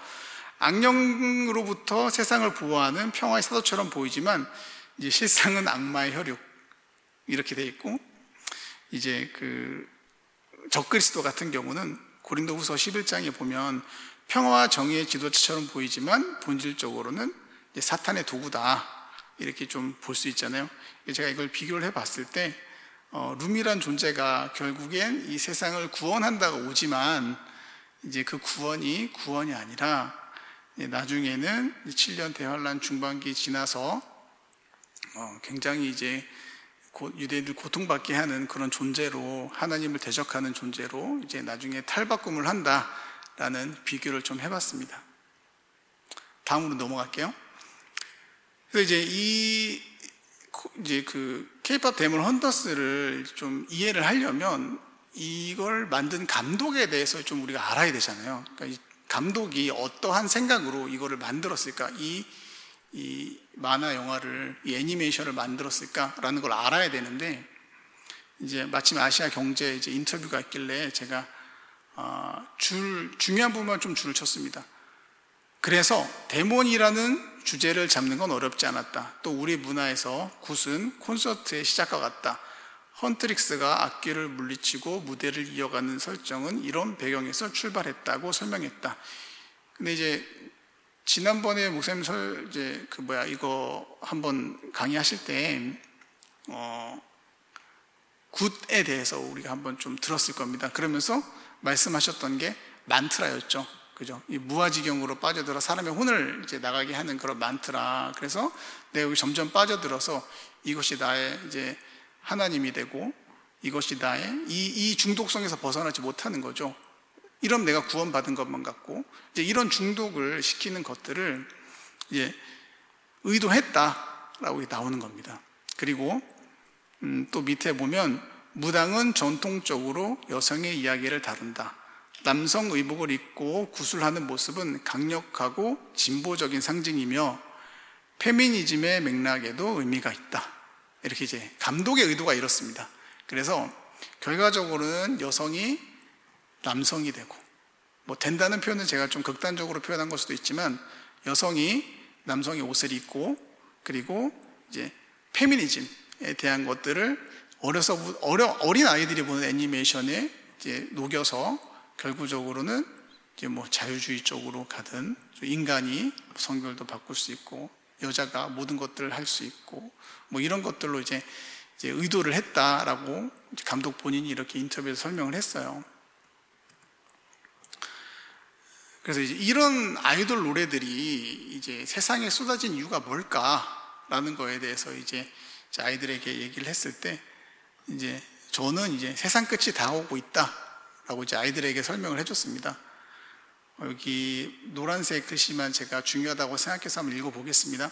악령으로부터 세상을 보호하는 평화의 사도처럼 보이지만 이제 실상은 악마의 혈육, 이렇게 돼 있고, 이제 그 적그리스도 같은 경우는 고린도후서 십일 장에 보면 평화와 정의의 지도자처럼 보이지만 본질적으로는 이제 사탄의 도구다, 이렇게 좀 볼 수 있잖아요. 제가 이걸 비교를 해봤을 때 어, 룸이란 존재가 결국엔 이 세상을 구원한다고 오지만 이제 그 구원이 구원이 아니라 나중에는 칠 년 대환란 중반기 지나서 어, 굉장히 이제 유대인들 고통받게 하는 그런 존재로, 하나님을 대적하는 존재로 이제 나중에 탈바꿈을 한다라는 비교를 좀 해봤습니다. 다음으로 넘어갈게요. 그래서 이제 이 이제 그 K-팝 데몬 헌터스를 좀 이해를 하려면 이걸 만든 감독에 대해서 좀 우리가 알아야 되잖아요. 그러니까 이 감독이 어떠한 생각으로 이거를 만들었을까, 이, 이 만화 영화를, 이 애니메이션을 만들었을까라는 걸 알아야 되는데, 이제 마침 아시아 경제 이제 인터뷰가 있길래 제가 어, 줄 중요한 부분만 좀 줄을 쳤습니다. 그래서 데몬이라는 주제를 잡는 건 어렵지 않았다. 또 우리 문화에서 굿은 콘서트의 시작과 같다. 헌트릭스가 악귀를 물리치고 무대를 이어가는 설정은 이런 배경에서 출발했다고 설명했다. 근데 이제 지난번에 목사님 설 이제 그 뭐야 이거 한번 강의하실 때 어, 굿에 대해서 우리가 한번 좀 들었을 겁니다. 그러면서 말씀하셨던 게 만트라였죠. 그죠? 이 무아지경으로 빠져들어 사람의 혼을 이제 나가게 하는 그런 만트라. 그래서 내가 여기 점점 빠져들어서 이것이 나의 이제 하나님이 되고 이것이 나의 이, 이 중독성에서 벗어나지 못하는 거죠. 이런 내가 구원받은 것만 같고 이제 이런 중독을 시키는 것들을 이제 의도했다라고 나오는 겁니다. 그리고 음, 또 밑에 보면 무당은 전통적으로 여성의 이야기를 다룬다. 남성 의복을 입고 구술하는 모습은 강력하고 진보적인 상징이며 페미니즘의 맥락에도 의미가 있다. 이렇게 이제 감독의 의도가 이렇습니다. 그래서 결과적으로는 여성이 남성이 되고, 뭐 된다는 표현은 제가 좀 극단적으로 표현한 걸 수도 있지만 여성이 남성의 옷을 입고 그리고 이제 페미니즘에 대한 것들을 어려서 어려 어린 아이들이 보는 애니메이션에 이제 녹여서 결국적으로는 이제 뭐 자유주의 쪽으로 가든 인간이 성별도 바꿀 수 있고 여자가 모든 것들을 할 수 있고 뭐 이런 것들로 이제, 이제 의도를 했다라고 감독 본인이 이렇게 인터뷰에서 설명을 했어요. 그래서 이제 이런 아이돌 노래들이 이제 세상에 쏟아진 이유가 뭘까라는 거에 대해서 이제 아이들에게 얘기를 했을 때 이제 저는 이제 세상 끝이 다가오고 있다라고 이제 아이들에게 설명을 해줬습니다. 여기 노란색 글씨만 제가 중요하다고 생각해서 한번 읽어보겠습니다.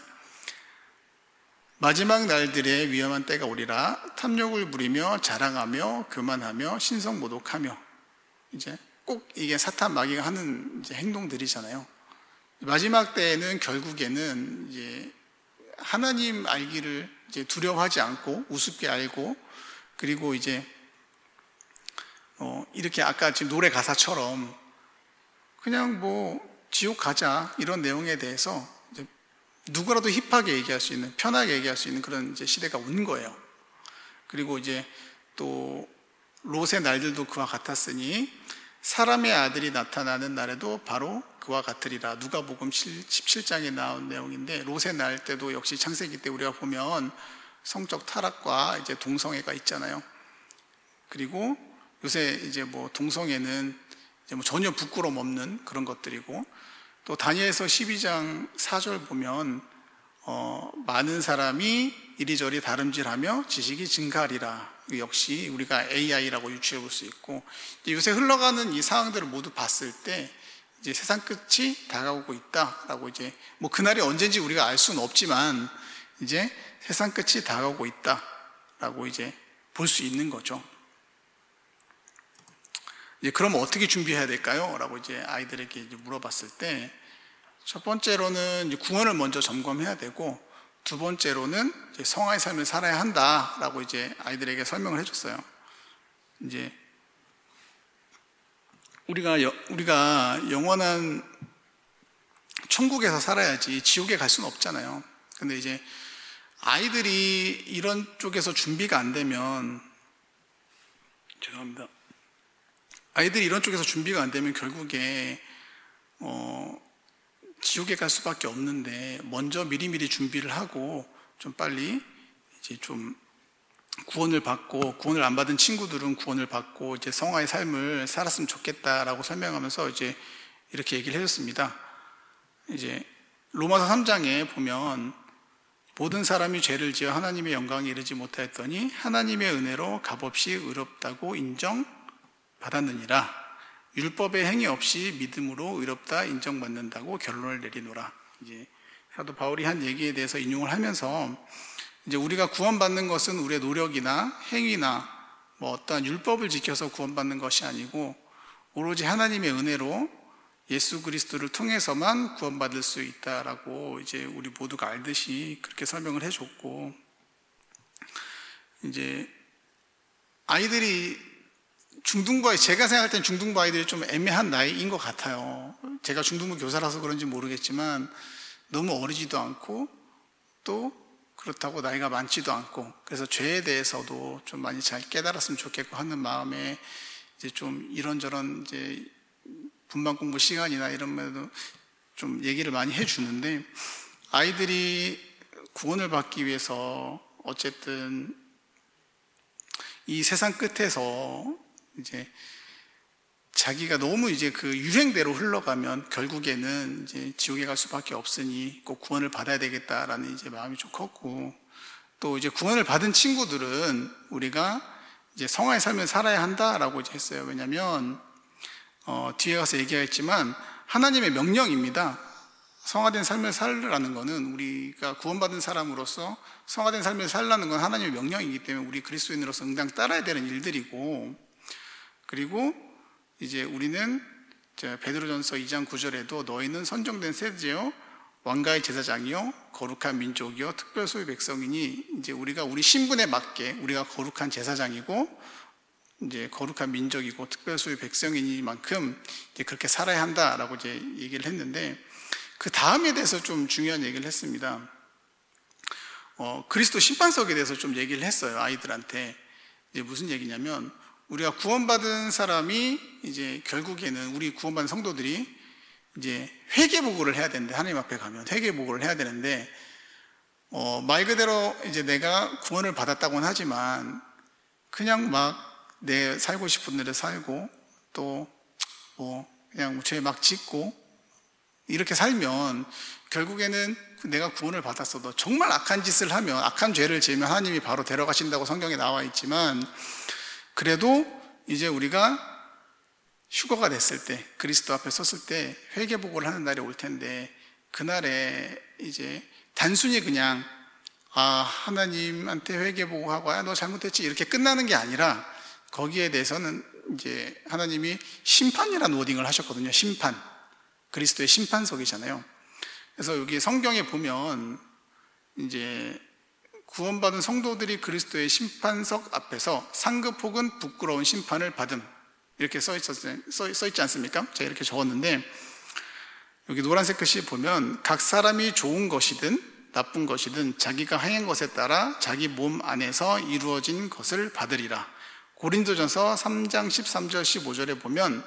마지막 날들에 위험한 때가 오리라. 탐욕을 부리며 자랑하며 교만하며 신성모독하며. 이제 꼭 이게 사탄 마귀가 하는 이제 행동들이잖아요. 마지막 때에는 결국에는 이제 하나님 알기를 이제 두려워하지 않고 우습게 알고 그리고 이제 어 이렇게 아까 지금 노래 가사처럼 그냥 뭐 지옥 가자 이런 내용에 대해서 이제 누구라도 힙하게 얘기할 수 있는 편하게 얘기할 수 있는 그런 이제 시대가 온 거예요. 그리고 이제 또 롯의 날들도 그와 같았으니 사람의 아들이 나타나는 날에도 바로 그와 같으리라. 누가복음 십칠 장에 나온 내용인데 롯의 날 때도 역시 창세기 때 우리가 보면 성적 타락과 이제 동성애가 있잖아요. 그리고 요새 이제 뭐 동성애는 이제 뭐 전혀 부끄럼 없는 그런 것들이고 또 다니엘서 십이 장 사 절 보면 어, 많은 사람이 이리저리 다름질하며 지식이 증가하리라. 역시 우리가 에이아이라고 유추해 볼 수 있고 요새 흘러가는 이 상황들을 모두 봤을 때 이제 세상 끝이 다가오고 있다라고 이제 뭐 그날이 언제인지 우리가 알 수는 없지만 이제 세상 끝이 다가오고 있다라고 이제 볼 수 있는 거죠. 이제 그럼 어떻게 준비해야 될까요? 라고 이제 아이들에게 이제 물어봤을 때 첫 번째로는 이제 구원을 먼저 점검해야 되고 두 번째로는 이제 성화의 삶을 살아야 한다라고 이제 아이들에게 설명을 해줬어요. 이제 우리가 여, 우리가 영원한 천국에서 살아야지 지옥에 갈 수는 없잖아요. 근데 이제 아이들이 이런 쪽에서 준비가 안 되면 죄송합니다. 아이들이 이런 쪽에서 준비가 안 되면 결국에 어, 지옥에 갈 수밖에 없는데 먼저 미리미리 준비를 하고 좀 빨리 이제 좀 구원을 받고 구원을 안 받은 친구들은 구원을 받고 이제 성화의 삶을 살았으면 좋겠다라고 설명하면서 이제 이렇게 얘기를 해줬습니다. 이제 로마서 삼 장에 보면 모든 사람이 죄를 지어 하나님의 영광에 이르지 못하였더니 하나님의 은혜로 값없이 의롭다고 인정받았느니라. 율법의 행위 없이 믿음으로 의롭다 인정받는다고 결론을 내리노라. 이제 사도 바울이 한 얘기에 대해서 인용을 하면서 이제 우리가 구원받는 것은 우리의 노력이나 행위나 뭐 어떠한 율법을 지켜서 구원받는 것이 아니고 오로지 하나님의 은혜로 예수 그리스도를 통해서만 구원받을 수 있다라고 이제 우리 모두가 알듯이 그렇게 설명을 해줬고 이제 아이들이 중등부, 제가 생각할 땐 중등부 아이들이 좀 애매한 나이인 것 같아요. 제가 중등부 교사라서 그런지 모르겠지만 너무 어리지도 않고 또 그렇다고 나이가 많지도 않고, 그래서 죄에 대해서도 좀 많이 잘 깨달았으면 좋겠고 하는 마음에 이제 좀 이런저런 이제 분반 공부 시간이나 이런 면도 좀 얘기를 많이 해주는데, 아이들이 구원을 받기 위해서 어쨌든 이 세상 끝에서 이제 자기가 너무 이제 그 유행대로 흘러가면 결국에는 이제 지옥에 갈 수밖에 없으니 꼭 구원을 받아야 되겠다라는 이제 마음이 좀 컸고, 또 이제 구원을 받은 친구들은 우리가 이제 성화의 삶을 살아야 한다라고 이제 했어요. 왜냐하면 어, 뒤에 가서 얘기하겠지만 하나님의 명령입니다. 성화된 삶을 살라는 것은, 우리가 구원받은 사람으로서 성화된 삶을 살라는 건 하나님의 명령이기 때문에 우리 그리스도인으로서 응당 따라야 되는 일들이고, 그리고 이제 우리는 베드로전서 이 장 구 절에도 너희는 선정된 세대요 왕가의 제사장이요 거룩한 민족이요 특별 소유 백성이니, 이제 우리가 우리 신분에 맞게 우리가 거룩한 제사장이고 이제 거룩한 민족이고 특별 소유 백성이니만큼 이제 그렇게 살아야 한다라고 이제 얘기를 했는데, 그 다음에 대해서 좀 중요한 얘기를 했습니다. 어, 그리스도 심판석에 대해서 좀 얘기를 했어요, 아이들한테. 이제 무슨 얘기냐면, 우리가 구원받은 사람이 이제 결국에는 우리 구원받은 성도들이 이제 회개보고를 해야 되는데, 하나님 앞에 가면 회개보고를 해야 되는데, 어, 말 그대로 이제 내가 구원을 받았다고는 하지만 그냥 막 내 살고 싶은 대로 살고 또 뭐 그냥 죄 막 짓고 이렇게 살면 결국에는 내가 구원을 받았어도 정말 악한 짓을 하면, 악한 죄를 지으면 하나님이 바로 데려가신다고 성경에 나와 있지만, 그래도 이제 우리가 휴거가 됐을 때, 그리스도 앞에 섰을 때 회개보고를 하는 날이 올 텐데, 그날에 이제 단순히 그냥 아 하나님한테 회개보고하고 아, 너 잘못했지 이렇게 끝나는 게 아니라, 거기에 대해서는 이제 하나님이 심판이라는 워딩을 하셨거든요. 심판. 그리스도의 심판석이잖아요. 그래서 여기 성경에 보면 이제 구원받은 성도들이 그리스도의 심판석 앞에서 상급 혹은 부끄러운 심판을 받음, 이렇게 써, 있었, 써, 써 있지 않습니까? 제가 이렇게 적었는데, 여기 노란색 글씨 보면 각 사람이 좋은 것이든 나쁜 것이든 자기가 행한 것에 따라 자기 몸 안에서 이루어진 것을 받으리라. 고린도전서 삼 장 십삼 절 십오 절에 보면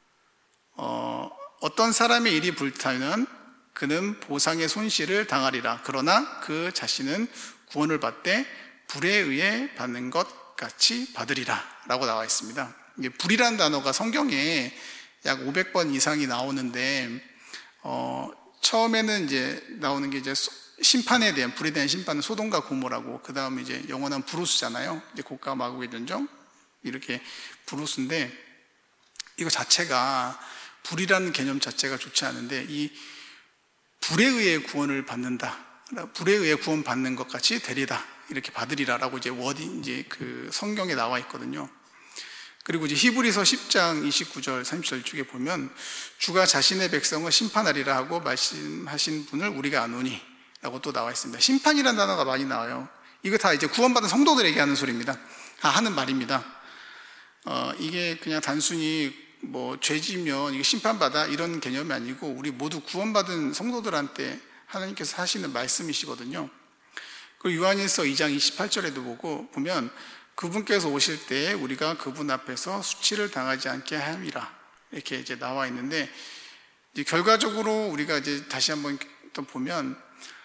어, 어떤 사람의 일이 불타면 그는 보상의 손실을 당하리라. 그러나 그 자신은 구원을 받되 불에 의해 받는 것 같이 받으리라 라고 나와 있습니다. 이게 불이라는 단어가 성경에 약 오백 번 이상이 나오는데, 어, 처음에는 이제 나오는 게 이제 심판에 대한, 불에 대한 심판은 소돔과 고모라고, 그 다음에 이제 영원한 브루스잖아요. 이제 고가 마구의 전정, 이렇게 브루스인데, 이거 자체가, 불이라는 개념 자체가 좋지 않은데, 이 불에 의해 구원을 받는다, 불에 의해 구원 받는 것 같이 되리다, 이렇게 받으리라라고 이제 워딩, 이제 그 성경에 나와 있거든요. 그리고 이제 히브리서 십 장 이십구 절 삼십 절 쪽에 보면 주가 자신의 백성을 심판하리라 하고 말씀하신 분을 우리가 아노니 라고 또 나와 있습니다. 심판이라는 단어가 많이 나와요. 이거 다 이제 구원받은 성도들에게 하는 소리입니다. 아, 하는 말입니다. 어, 이게 그냥 단순히 뭐 죄지면 이게 심판받아 이런 개념이 아니고, 우리 모두 구원받은 성도들한테 하나님께서 하시는 말씀이시거든요. 그리고 요한일서 이 장 이십팔 절에도 보고 보면 그분께서 오실 때 우리가 그분 앞에서 수치를 당하지 않게 함이라, 이렇게 이제 나와 있는데, 이제 결과적으로 우리가 이제 다시 한번 또 보면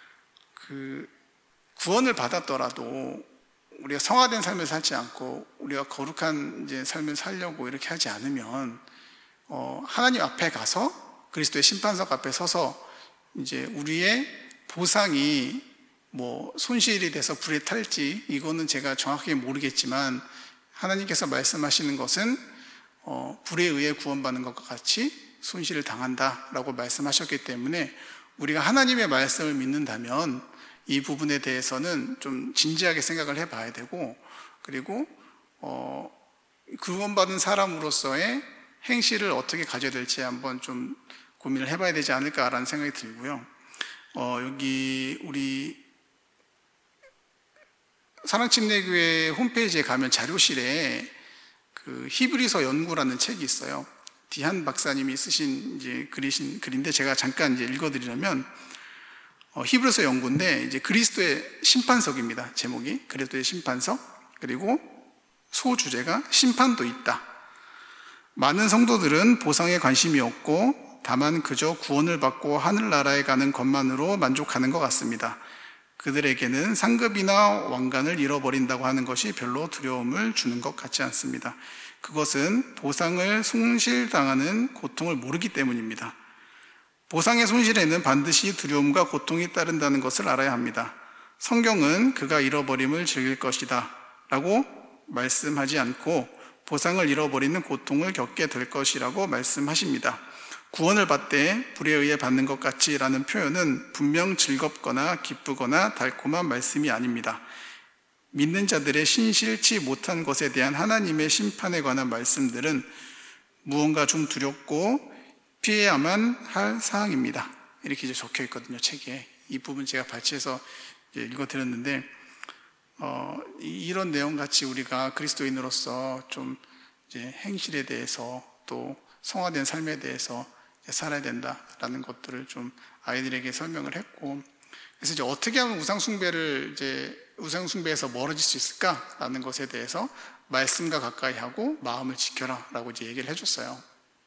그 구원을 받았더라도 우리가 성화된 삶을 살지 않고 우리가 거룩한 이제 삶을 살려고 이렇게 하지 않으면 어, 하나님 앞에 가서 그리스도의 심판석 앞에 서서 이제 우리의 보상이 뭐 손실이 돼서 불에 탈지, 이거는 제가 정확하게 모르겠지만 하나님께서 말씀하시는 것은 어, 불에 의해 구원받는 것과 같이 손실을 당한다라고 말씀하셨기 때문에, 우리가 하나님의 말씀을 믿는다면 이 부분에 대해서는 좀 진지하게 생각을 해봐야 되고, 그리고 어, 구원받은 사람으로서의 행실을 어떻게 가져야 될지 한번 좀 고민을 해봐야 되지 않을까라는 생각이 들고요. 어, 여기 우리 사랑침례교회 홈페이지에 가면 자료실에 그 히브리서 연구라는 책이 있어요. 디한 박사님이 쓰신 이제 글이신 글인데, 제가 잠깐 이제 읽어드리려면, 어, 히브리서 연구인데 이제 그리스도의 심판석입니다. 제목이 그리스도의 심판석. 그리고 소주제가 심판도 있다. 많은 성도들은 보상에 관심이 없고 다만 그저 구원을 받고 하늘나라에 가는 것만으로 만족하는 것 같습니다. 그들에게는 상급이나 왕관을 잃어버린다고 하는 것이 별로 두려움을 주는 것 같지 않습니다. 그것은 보상을 손실당하는 고통을 모르기 때문입니다. 보상의 손실에는 반드시 두려움과 고통이 따른다는 것을 알아야 합니다. 성경은 그가 잃어버림을 즐길 것이다 라고 말씀하지 않고 보상을 잃어버리는 고통을 겪게 될 것이라고 말씀하십니다. 구원을 받되 불에 의해 받는 것 같이 라는 표현은 분명 즐겁거나 기쁘거나 달콤한 말씀이 아닙니다. 믿는 자들의 신실치 못한 것에 대한 하나님의 심판에 관한 말씀들은 무언가 좀 두렵고 피해야만 할 사항입니다. 이렇게 이제 적혀 있거든요, 책에. 이 부분 제가 발췌해서 읽어드렸는데, 어, 이런 내용 같이 우리가 그리스도인으로서 좀 이제 행실에 대해서 또 성화된 삶에 대해서 살아야 된다라는 것들을 좀 아이들에게 설명을 했고, 그래서 이제 어떻게 하면 우상숭배를 이제 우상숭배에서 멀어질 수 있을까라는 것에 대해서 말씀과 가까이 하고 마음을 지켜라라고 이제 얘기를 해줬어요.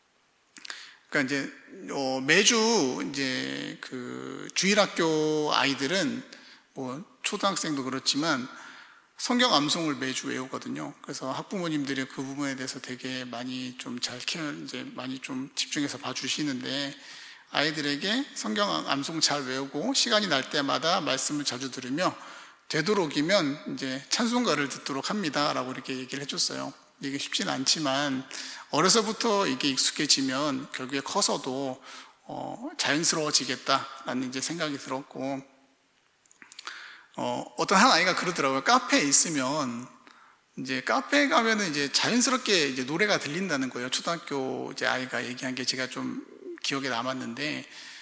그러니까 이제 어 매주 이제 그 주일학교 아이들은 뭐 초등학생도 그렇지만 성경 암송을 매주 외우거든요. 그래서 학부모님들이 그 부분에 대해서 되게 많이 좀 잘 케어, 이제 많이 좀 집중해서 봐주시는데, 아이들에게 성경 암송 잘 외우고 시간이 날 때마다 말씀을 자주 들으며 되도록이면 이제 찬송가를 듣도록 합니다라고 이렇게 얘기를 해줬어요. 이게 쉽진 않지만 어려서부터 이게 익숙해지면 결국에 커서도 어, 자연스러워지겠다라는 이제 생각이 들었고, 어, 어떤 한 아이가 그러더라고요. 카페에 있으면, 이제 카페에 가면은 이제 자연스럽게 이제 노래가 들린다는 거예요. 초등학교 이제 아이가 얘기한 게 제가 좀 기억에 남았는데,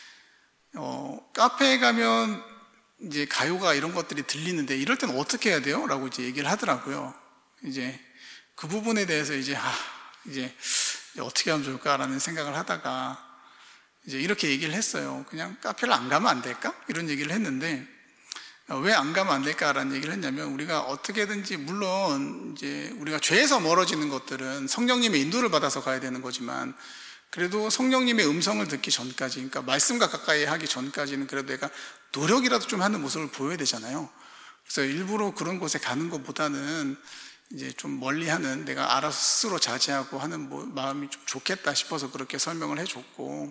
어, 카페에 가면 이제 가요가 이런 것들이 들리는데 이럴 때는 어떻게 해야 돼요? 라고 이제 얘기를 하더라고요. 이제 그 부분에 대해서 이제, 아, 이제 어떻게 하면 좋을까라는 생각을 하다가 이제 이렇게 얘기를 했어요. 그냥 카페를 안 가면 안 될까? 이런 얘기를 했는데, 왜 안 가면 안 될까라는 얘기를 했냐면, 우리가 어떻게든지, 물론 이제 우리가 죄에서 멀어지는 것들은 성령님의 인도를 받아서 가야 되는 거지만, 그래도 성령님의 음성을 듣기 전까지, 그러니까 말씀과 가까이 하기 전까지는 그래도 내가 노력이라도 좀 하는 모습을 보여야 되잖아요. 그래서 일부러 그런 곳에 가는 것보다는 이제 좀 멀리 하는, 내가 알아서 스스로 자제하고 하는 뭐 마음이 좀 좋겠다 싶어서 그렇게 설명을 해줬고,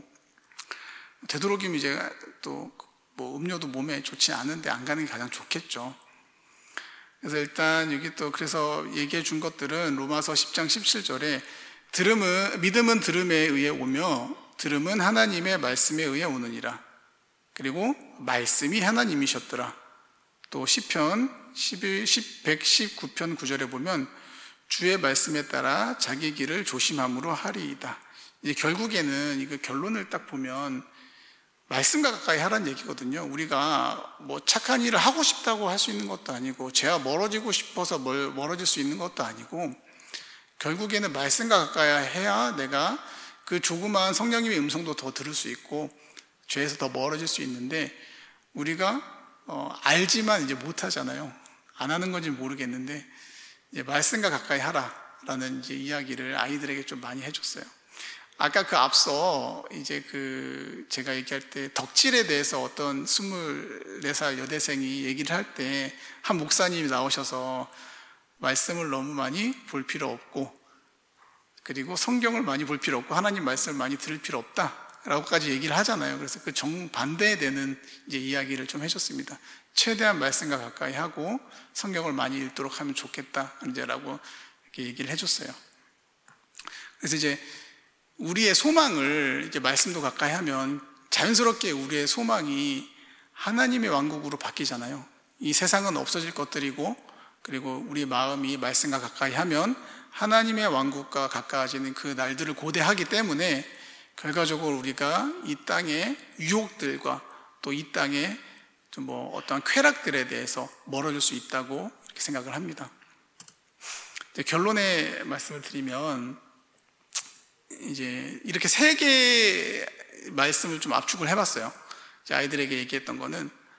되도록이면 이제 또 뭐 음료도 몸에 좋지 않은데 안 가는 게 가장 좋겠죠. 그래서 일단 여기 또 그래서 얘기해 준 것들은 로마서 십 장 십칠 절에 들음은, 믿음은 들음에 의해 오며 들음은 하나님의 말씀에 의해 오느니라. 그리고 말씀이 하나님이셨더라. 또 시편 백십구 편 구 절에 보면 주의 말씀에 따라 자기 길을 조심함으로 하리이다. 이제 결국에는 이거 결론을 딱 보면 말씀과 가까이 하라는 얘기거든요. 우리가 뭐 착한 일을 하고 싶다고 할 수 있는 것도 아니고, 죄와 멀어지고 싶어서 멀어질 수 있는 것도 아니고, 결국에는 말씀과 가까이 해야 내가 그 조그마한 성령님의 음성도 더 들을 수 있고 죄에서 더 멀어질 수 있는데, 우리가 어, 알지만 이제 못하잖아요. 안 하는 건지 모르겠는데, 이제 말씀과 가까이 하라라는 이제 이야기를 아이들에게 좀 많이 해줬어요. 아까 그 앞서 이제 그 제가 얘기할 때 덕질에 대해서 어떤 스물네 살 여대생이 얘기를 할 때 한 목사님이 나오셔서 말씀을 너무 많이 볼 필요 없고, 그리고 성경을 많이 볼 필요 없고 하나님 말씀을 많이 들을 필요 없다라고까지 얘기를 하잖아요. 그래서 그 정반대에 되는 이제 이야기를 좀 해줬습니다. 최대한 말씀과 가까이 하고 성경을 많이 읽도록 하면 좋겠다 이제라고 이렇게 얘기를 해줬어요. 그래서 이제 우리의 소망을 이제 말씀도 가까이 하면 자연스럽게 우리의 소망이 하나님의 왕국으로 바뀌잖아요. 이 세상은 없어질 것들이고, 그리고 우리 마음이 말씀과 가까이 하면 하나님의 왕국과 가까워지는 그 날들을 고대하기 때문에 결과적으로 우리가 이 땅의 유혹들과 또 이 땅의 좀 뭐 어떤 쾌락들에 대해서 멀어질 수 있다고 이렇게 생각을 합니다. 이제 결론의 말씀을 드리면, 이제 이렇게 세 개의 말씀을 좀 압축을 해봤어요. 아이들에게 얘기했던 거는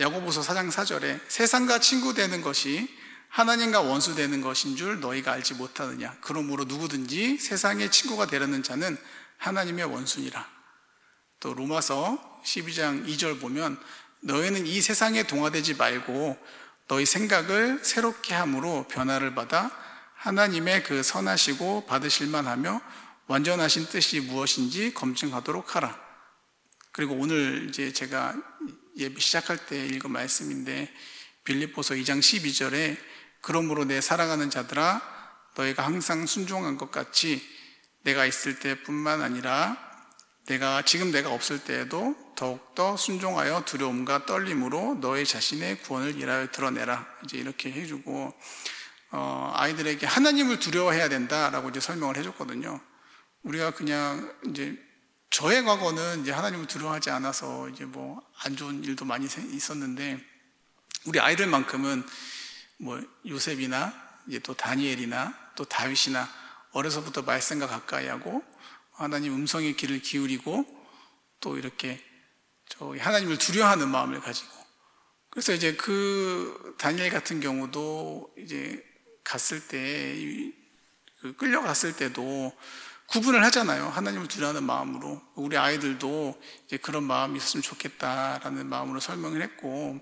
야고보서 사 장 사 절에 세상과 친구 되는 것이 하나님과 원수 되는 것인 줄 너희가 알지 못하느냐. 그러므로 누구든지 세상의 친구가 되려는 자는 하나님의 원수니라. 또 로마서 십이 장 이 절 보면 너희는 이 세상에 동화되지 말고 너희 생각을 새롭게 함으로 변화를 받아 하나님의 그 선하시고 받으실 만하며 완전하신 뜻이 무엇인지 검증하도록 하라. 그리고 오늘 이제 제가 예배 시작할 때 읽은 말씀인데 빌립보서 이 장 십이 절에 그러므로 내 사랑하는 자들아 너희가 항상 순종한 것 같이 내가 있을 때뿐만 아니라 내가 지금 내가 없을 때에도 더욱더 순종하여 두려움과 떨림으로 너희 자신의 구원을 일하여 드러내라. 이제 이렇게 해주고 어, 아이들에게 하나님을 두려워해야 된다라고 이제 설명을 해줬거든요. 우리가 그냥 이제 저의 과거는 이제 하나님을 두려워하지 않아서 이제 뭐 안 좋은 일도 많이 있었는데 우리 아이들만큼은 뭐 요셉이나 이제 또 다니엘이나 또 다윗이나 어려서부터 말씀과 가까이 하고 하나님 음성의 귀를 기울이고 또 이렇게 저 하나님을 두려워하는 마음을 가지고 그래서 이제 그 다니엘 같은 경우도 이제 갔을 때 그 끌려갔을 때도 구분을 하잖아요. 하나님을 두려워하는 마음으로. 우리 아이들도 이제 그런 마음이 있었으면 좋겠다라는 마음으로 설명을 했고,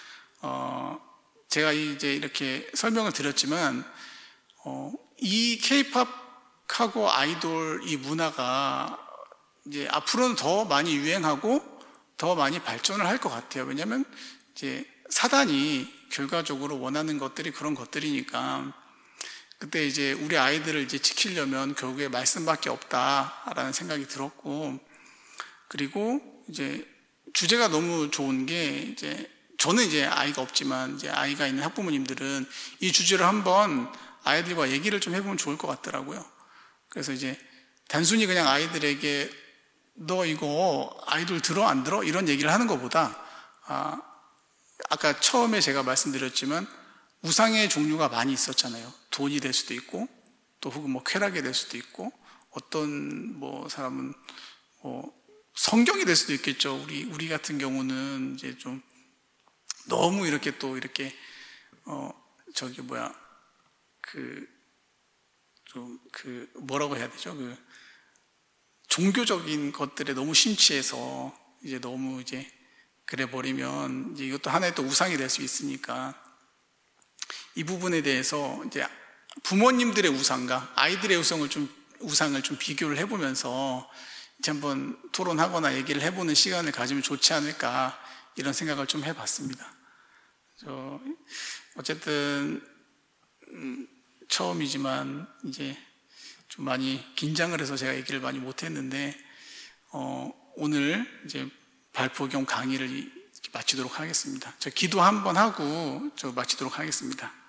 어, 제가 이제 이렇게 설명을 드렸지만, 어, 이 케이팝하고 아이돌 이 문화가 이제 앞으로는 더 많이 유행하고 더 많이 발전을 할 것 같아요. 왜냐하면 이제 사단이 결과적으로 원하는 것들이 그런 것들이니까. 그때 이제 우리 아이들을 이제 지키려면 결국에 말씀밖에 없다라는 생각이 들었고, 그리고 이제 주제가 너무 좋은 게 이제 저는 이제 아이가 없지만 이제 아이가 있는 학부모님들은 이 주제를 한번 아이들과 얘기를 좀 해보면 좋을 것 같더라고요. 그래서 이제 단순히 그냥 아이들에게 너 이거 아이돌 들어 안 들어? 이런 얘기를 하는 것보다 아, 아까 처음에 제가 말씀드렸지만 우상의 종류가 많이 있었잖아요. 돈이 될 수도 있고, 또 혹은 뭐 쾌락이 될 수도 있고, 어떤 뭐 사람은 뭐 성경이 될 수도 있겠죠. 우리 우리 같은 경우는 이제 좀 너무 이렇게 또 이렇게 어 저기 뭐야 그 좀 그 뭐라고 해야 되죠? 그 종교적인 것들에 너무 심취해서 이제 너무 이제 그래 버리면 이제 이것도 하나의 또 우상이 될 수 있으니까. 이 부분에 대해서 이제 부모님들의 우상과 아이들의 우상을 좀, 우상을 좀 비교를 해보면서 이제 한번 토론하거나 얘기를 해보는 시간을 가지면 좋지 않을까 이런 생각을 좀 해봤습니다. 저 어쨌든 음, 처음이지만 이제 좀 많이 긴장을 해서 제가 얘기를 많이 못했는데 어, 오늘 이제 발표 겸 강의를 마치도록 하겠습니다. 저 기도 한번 하고 저 마치도록 하겠습니다.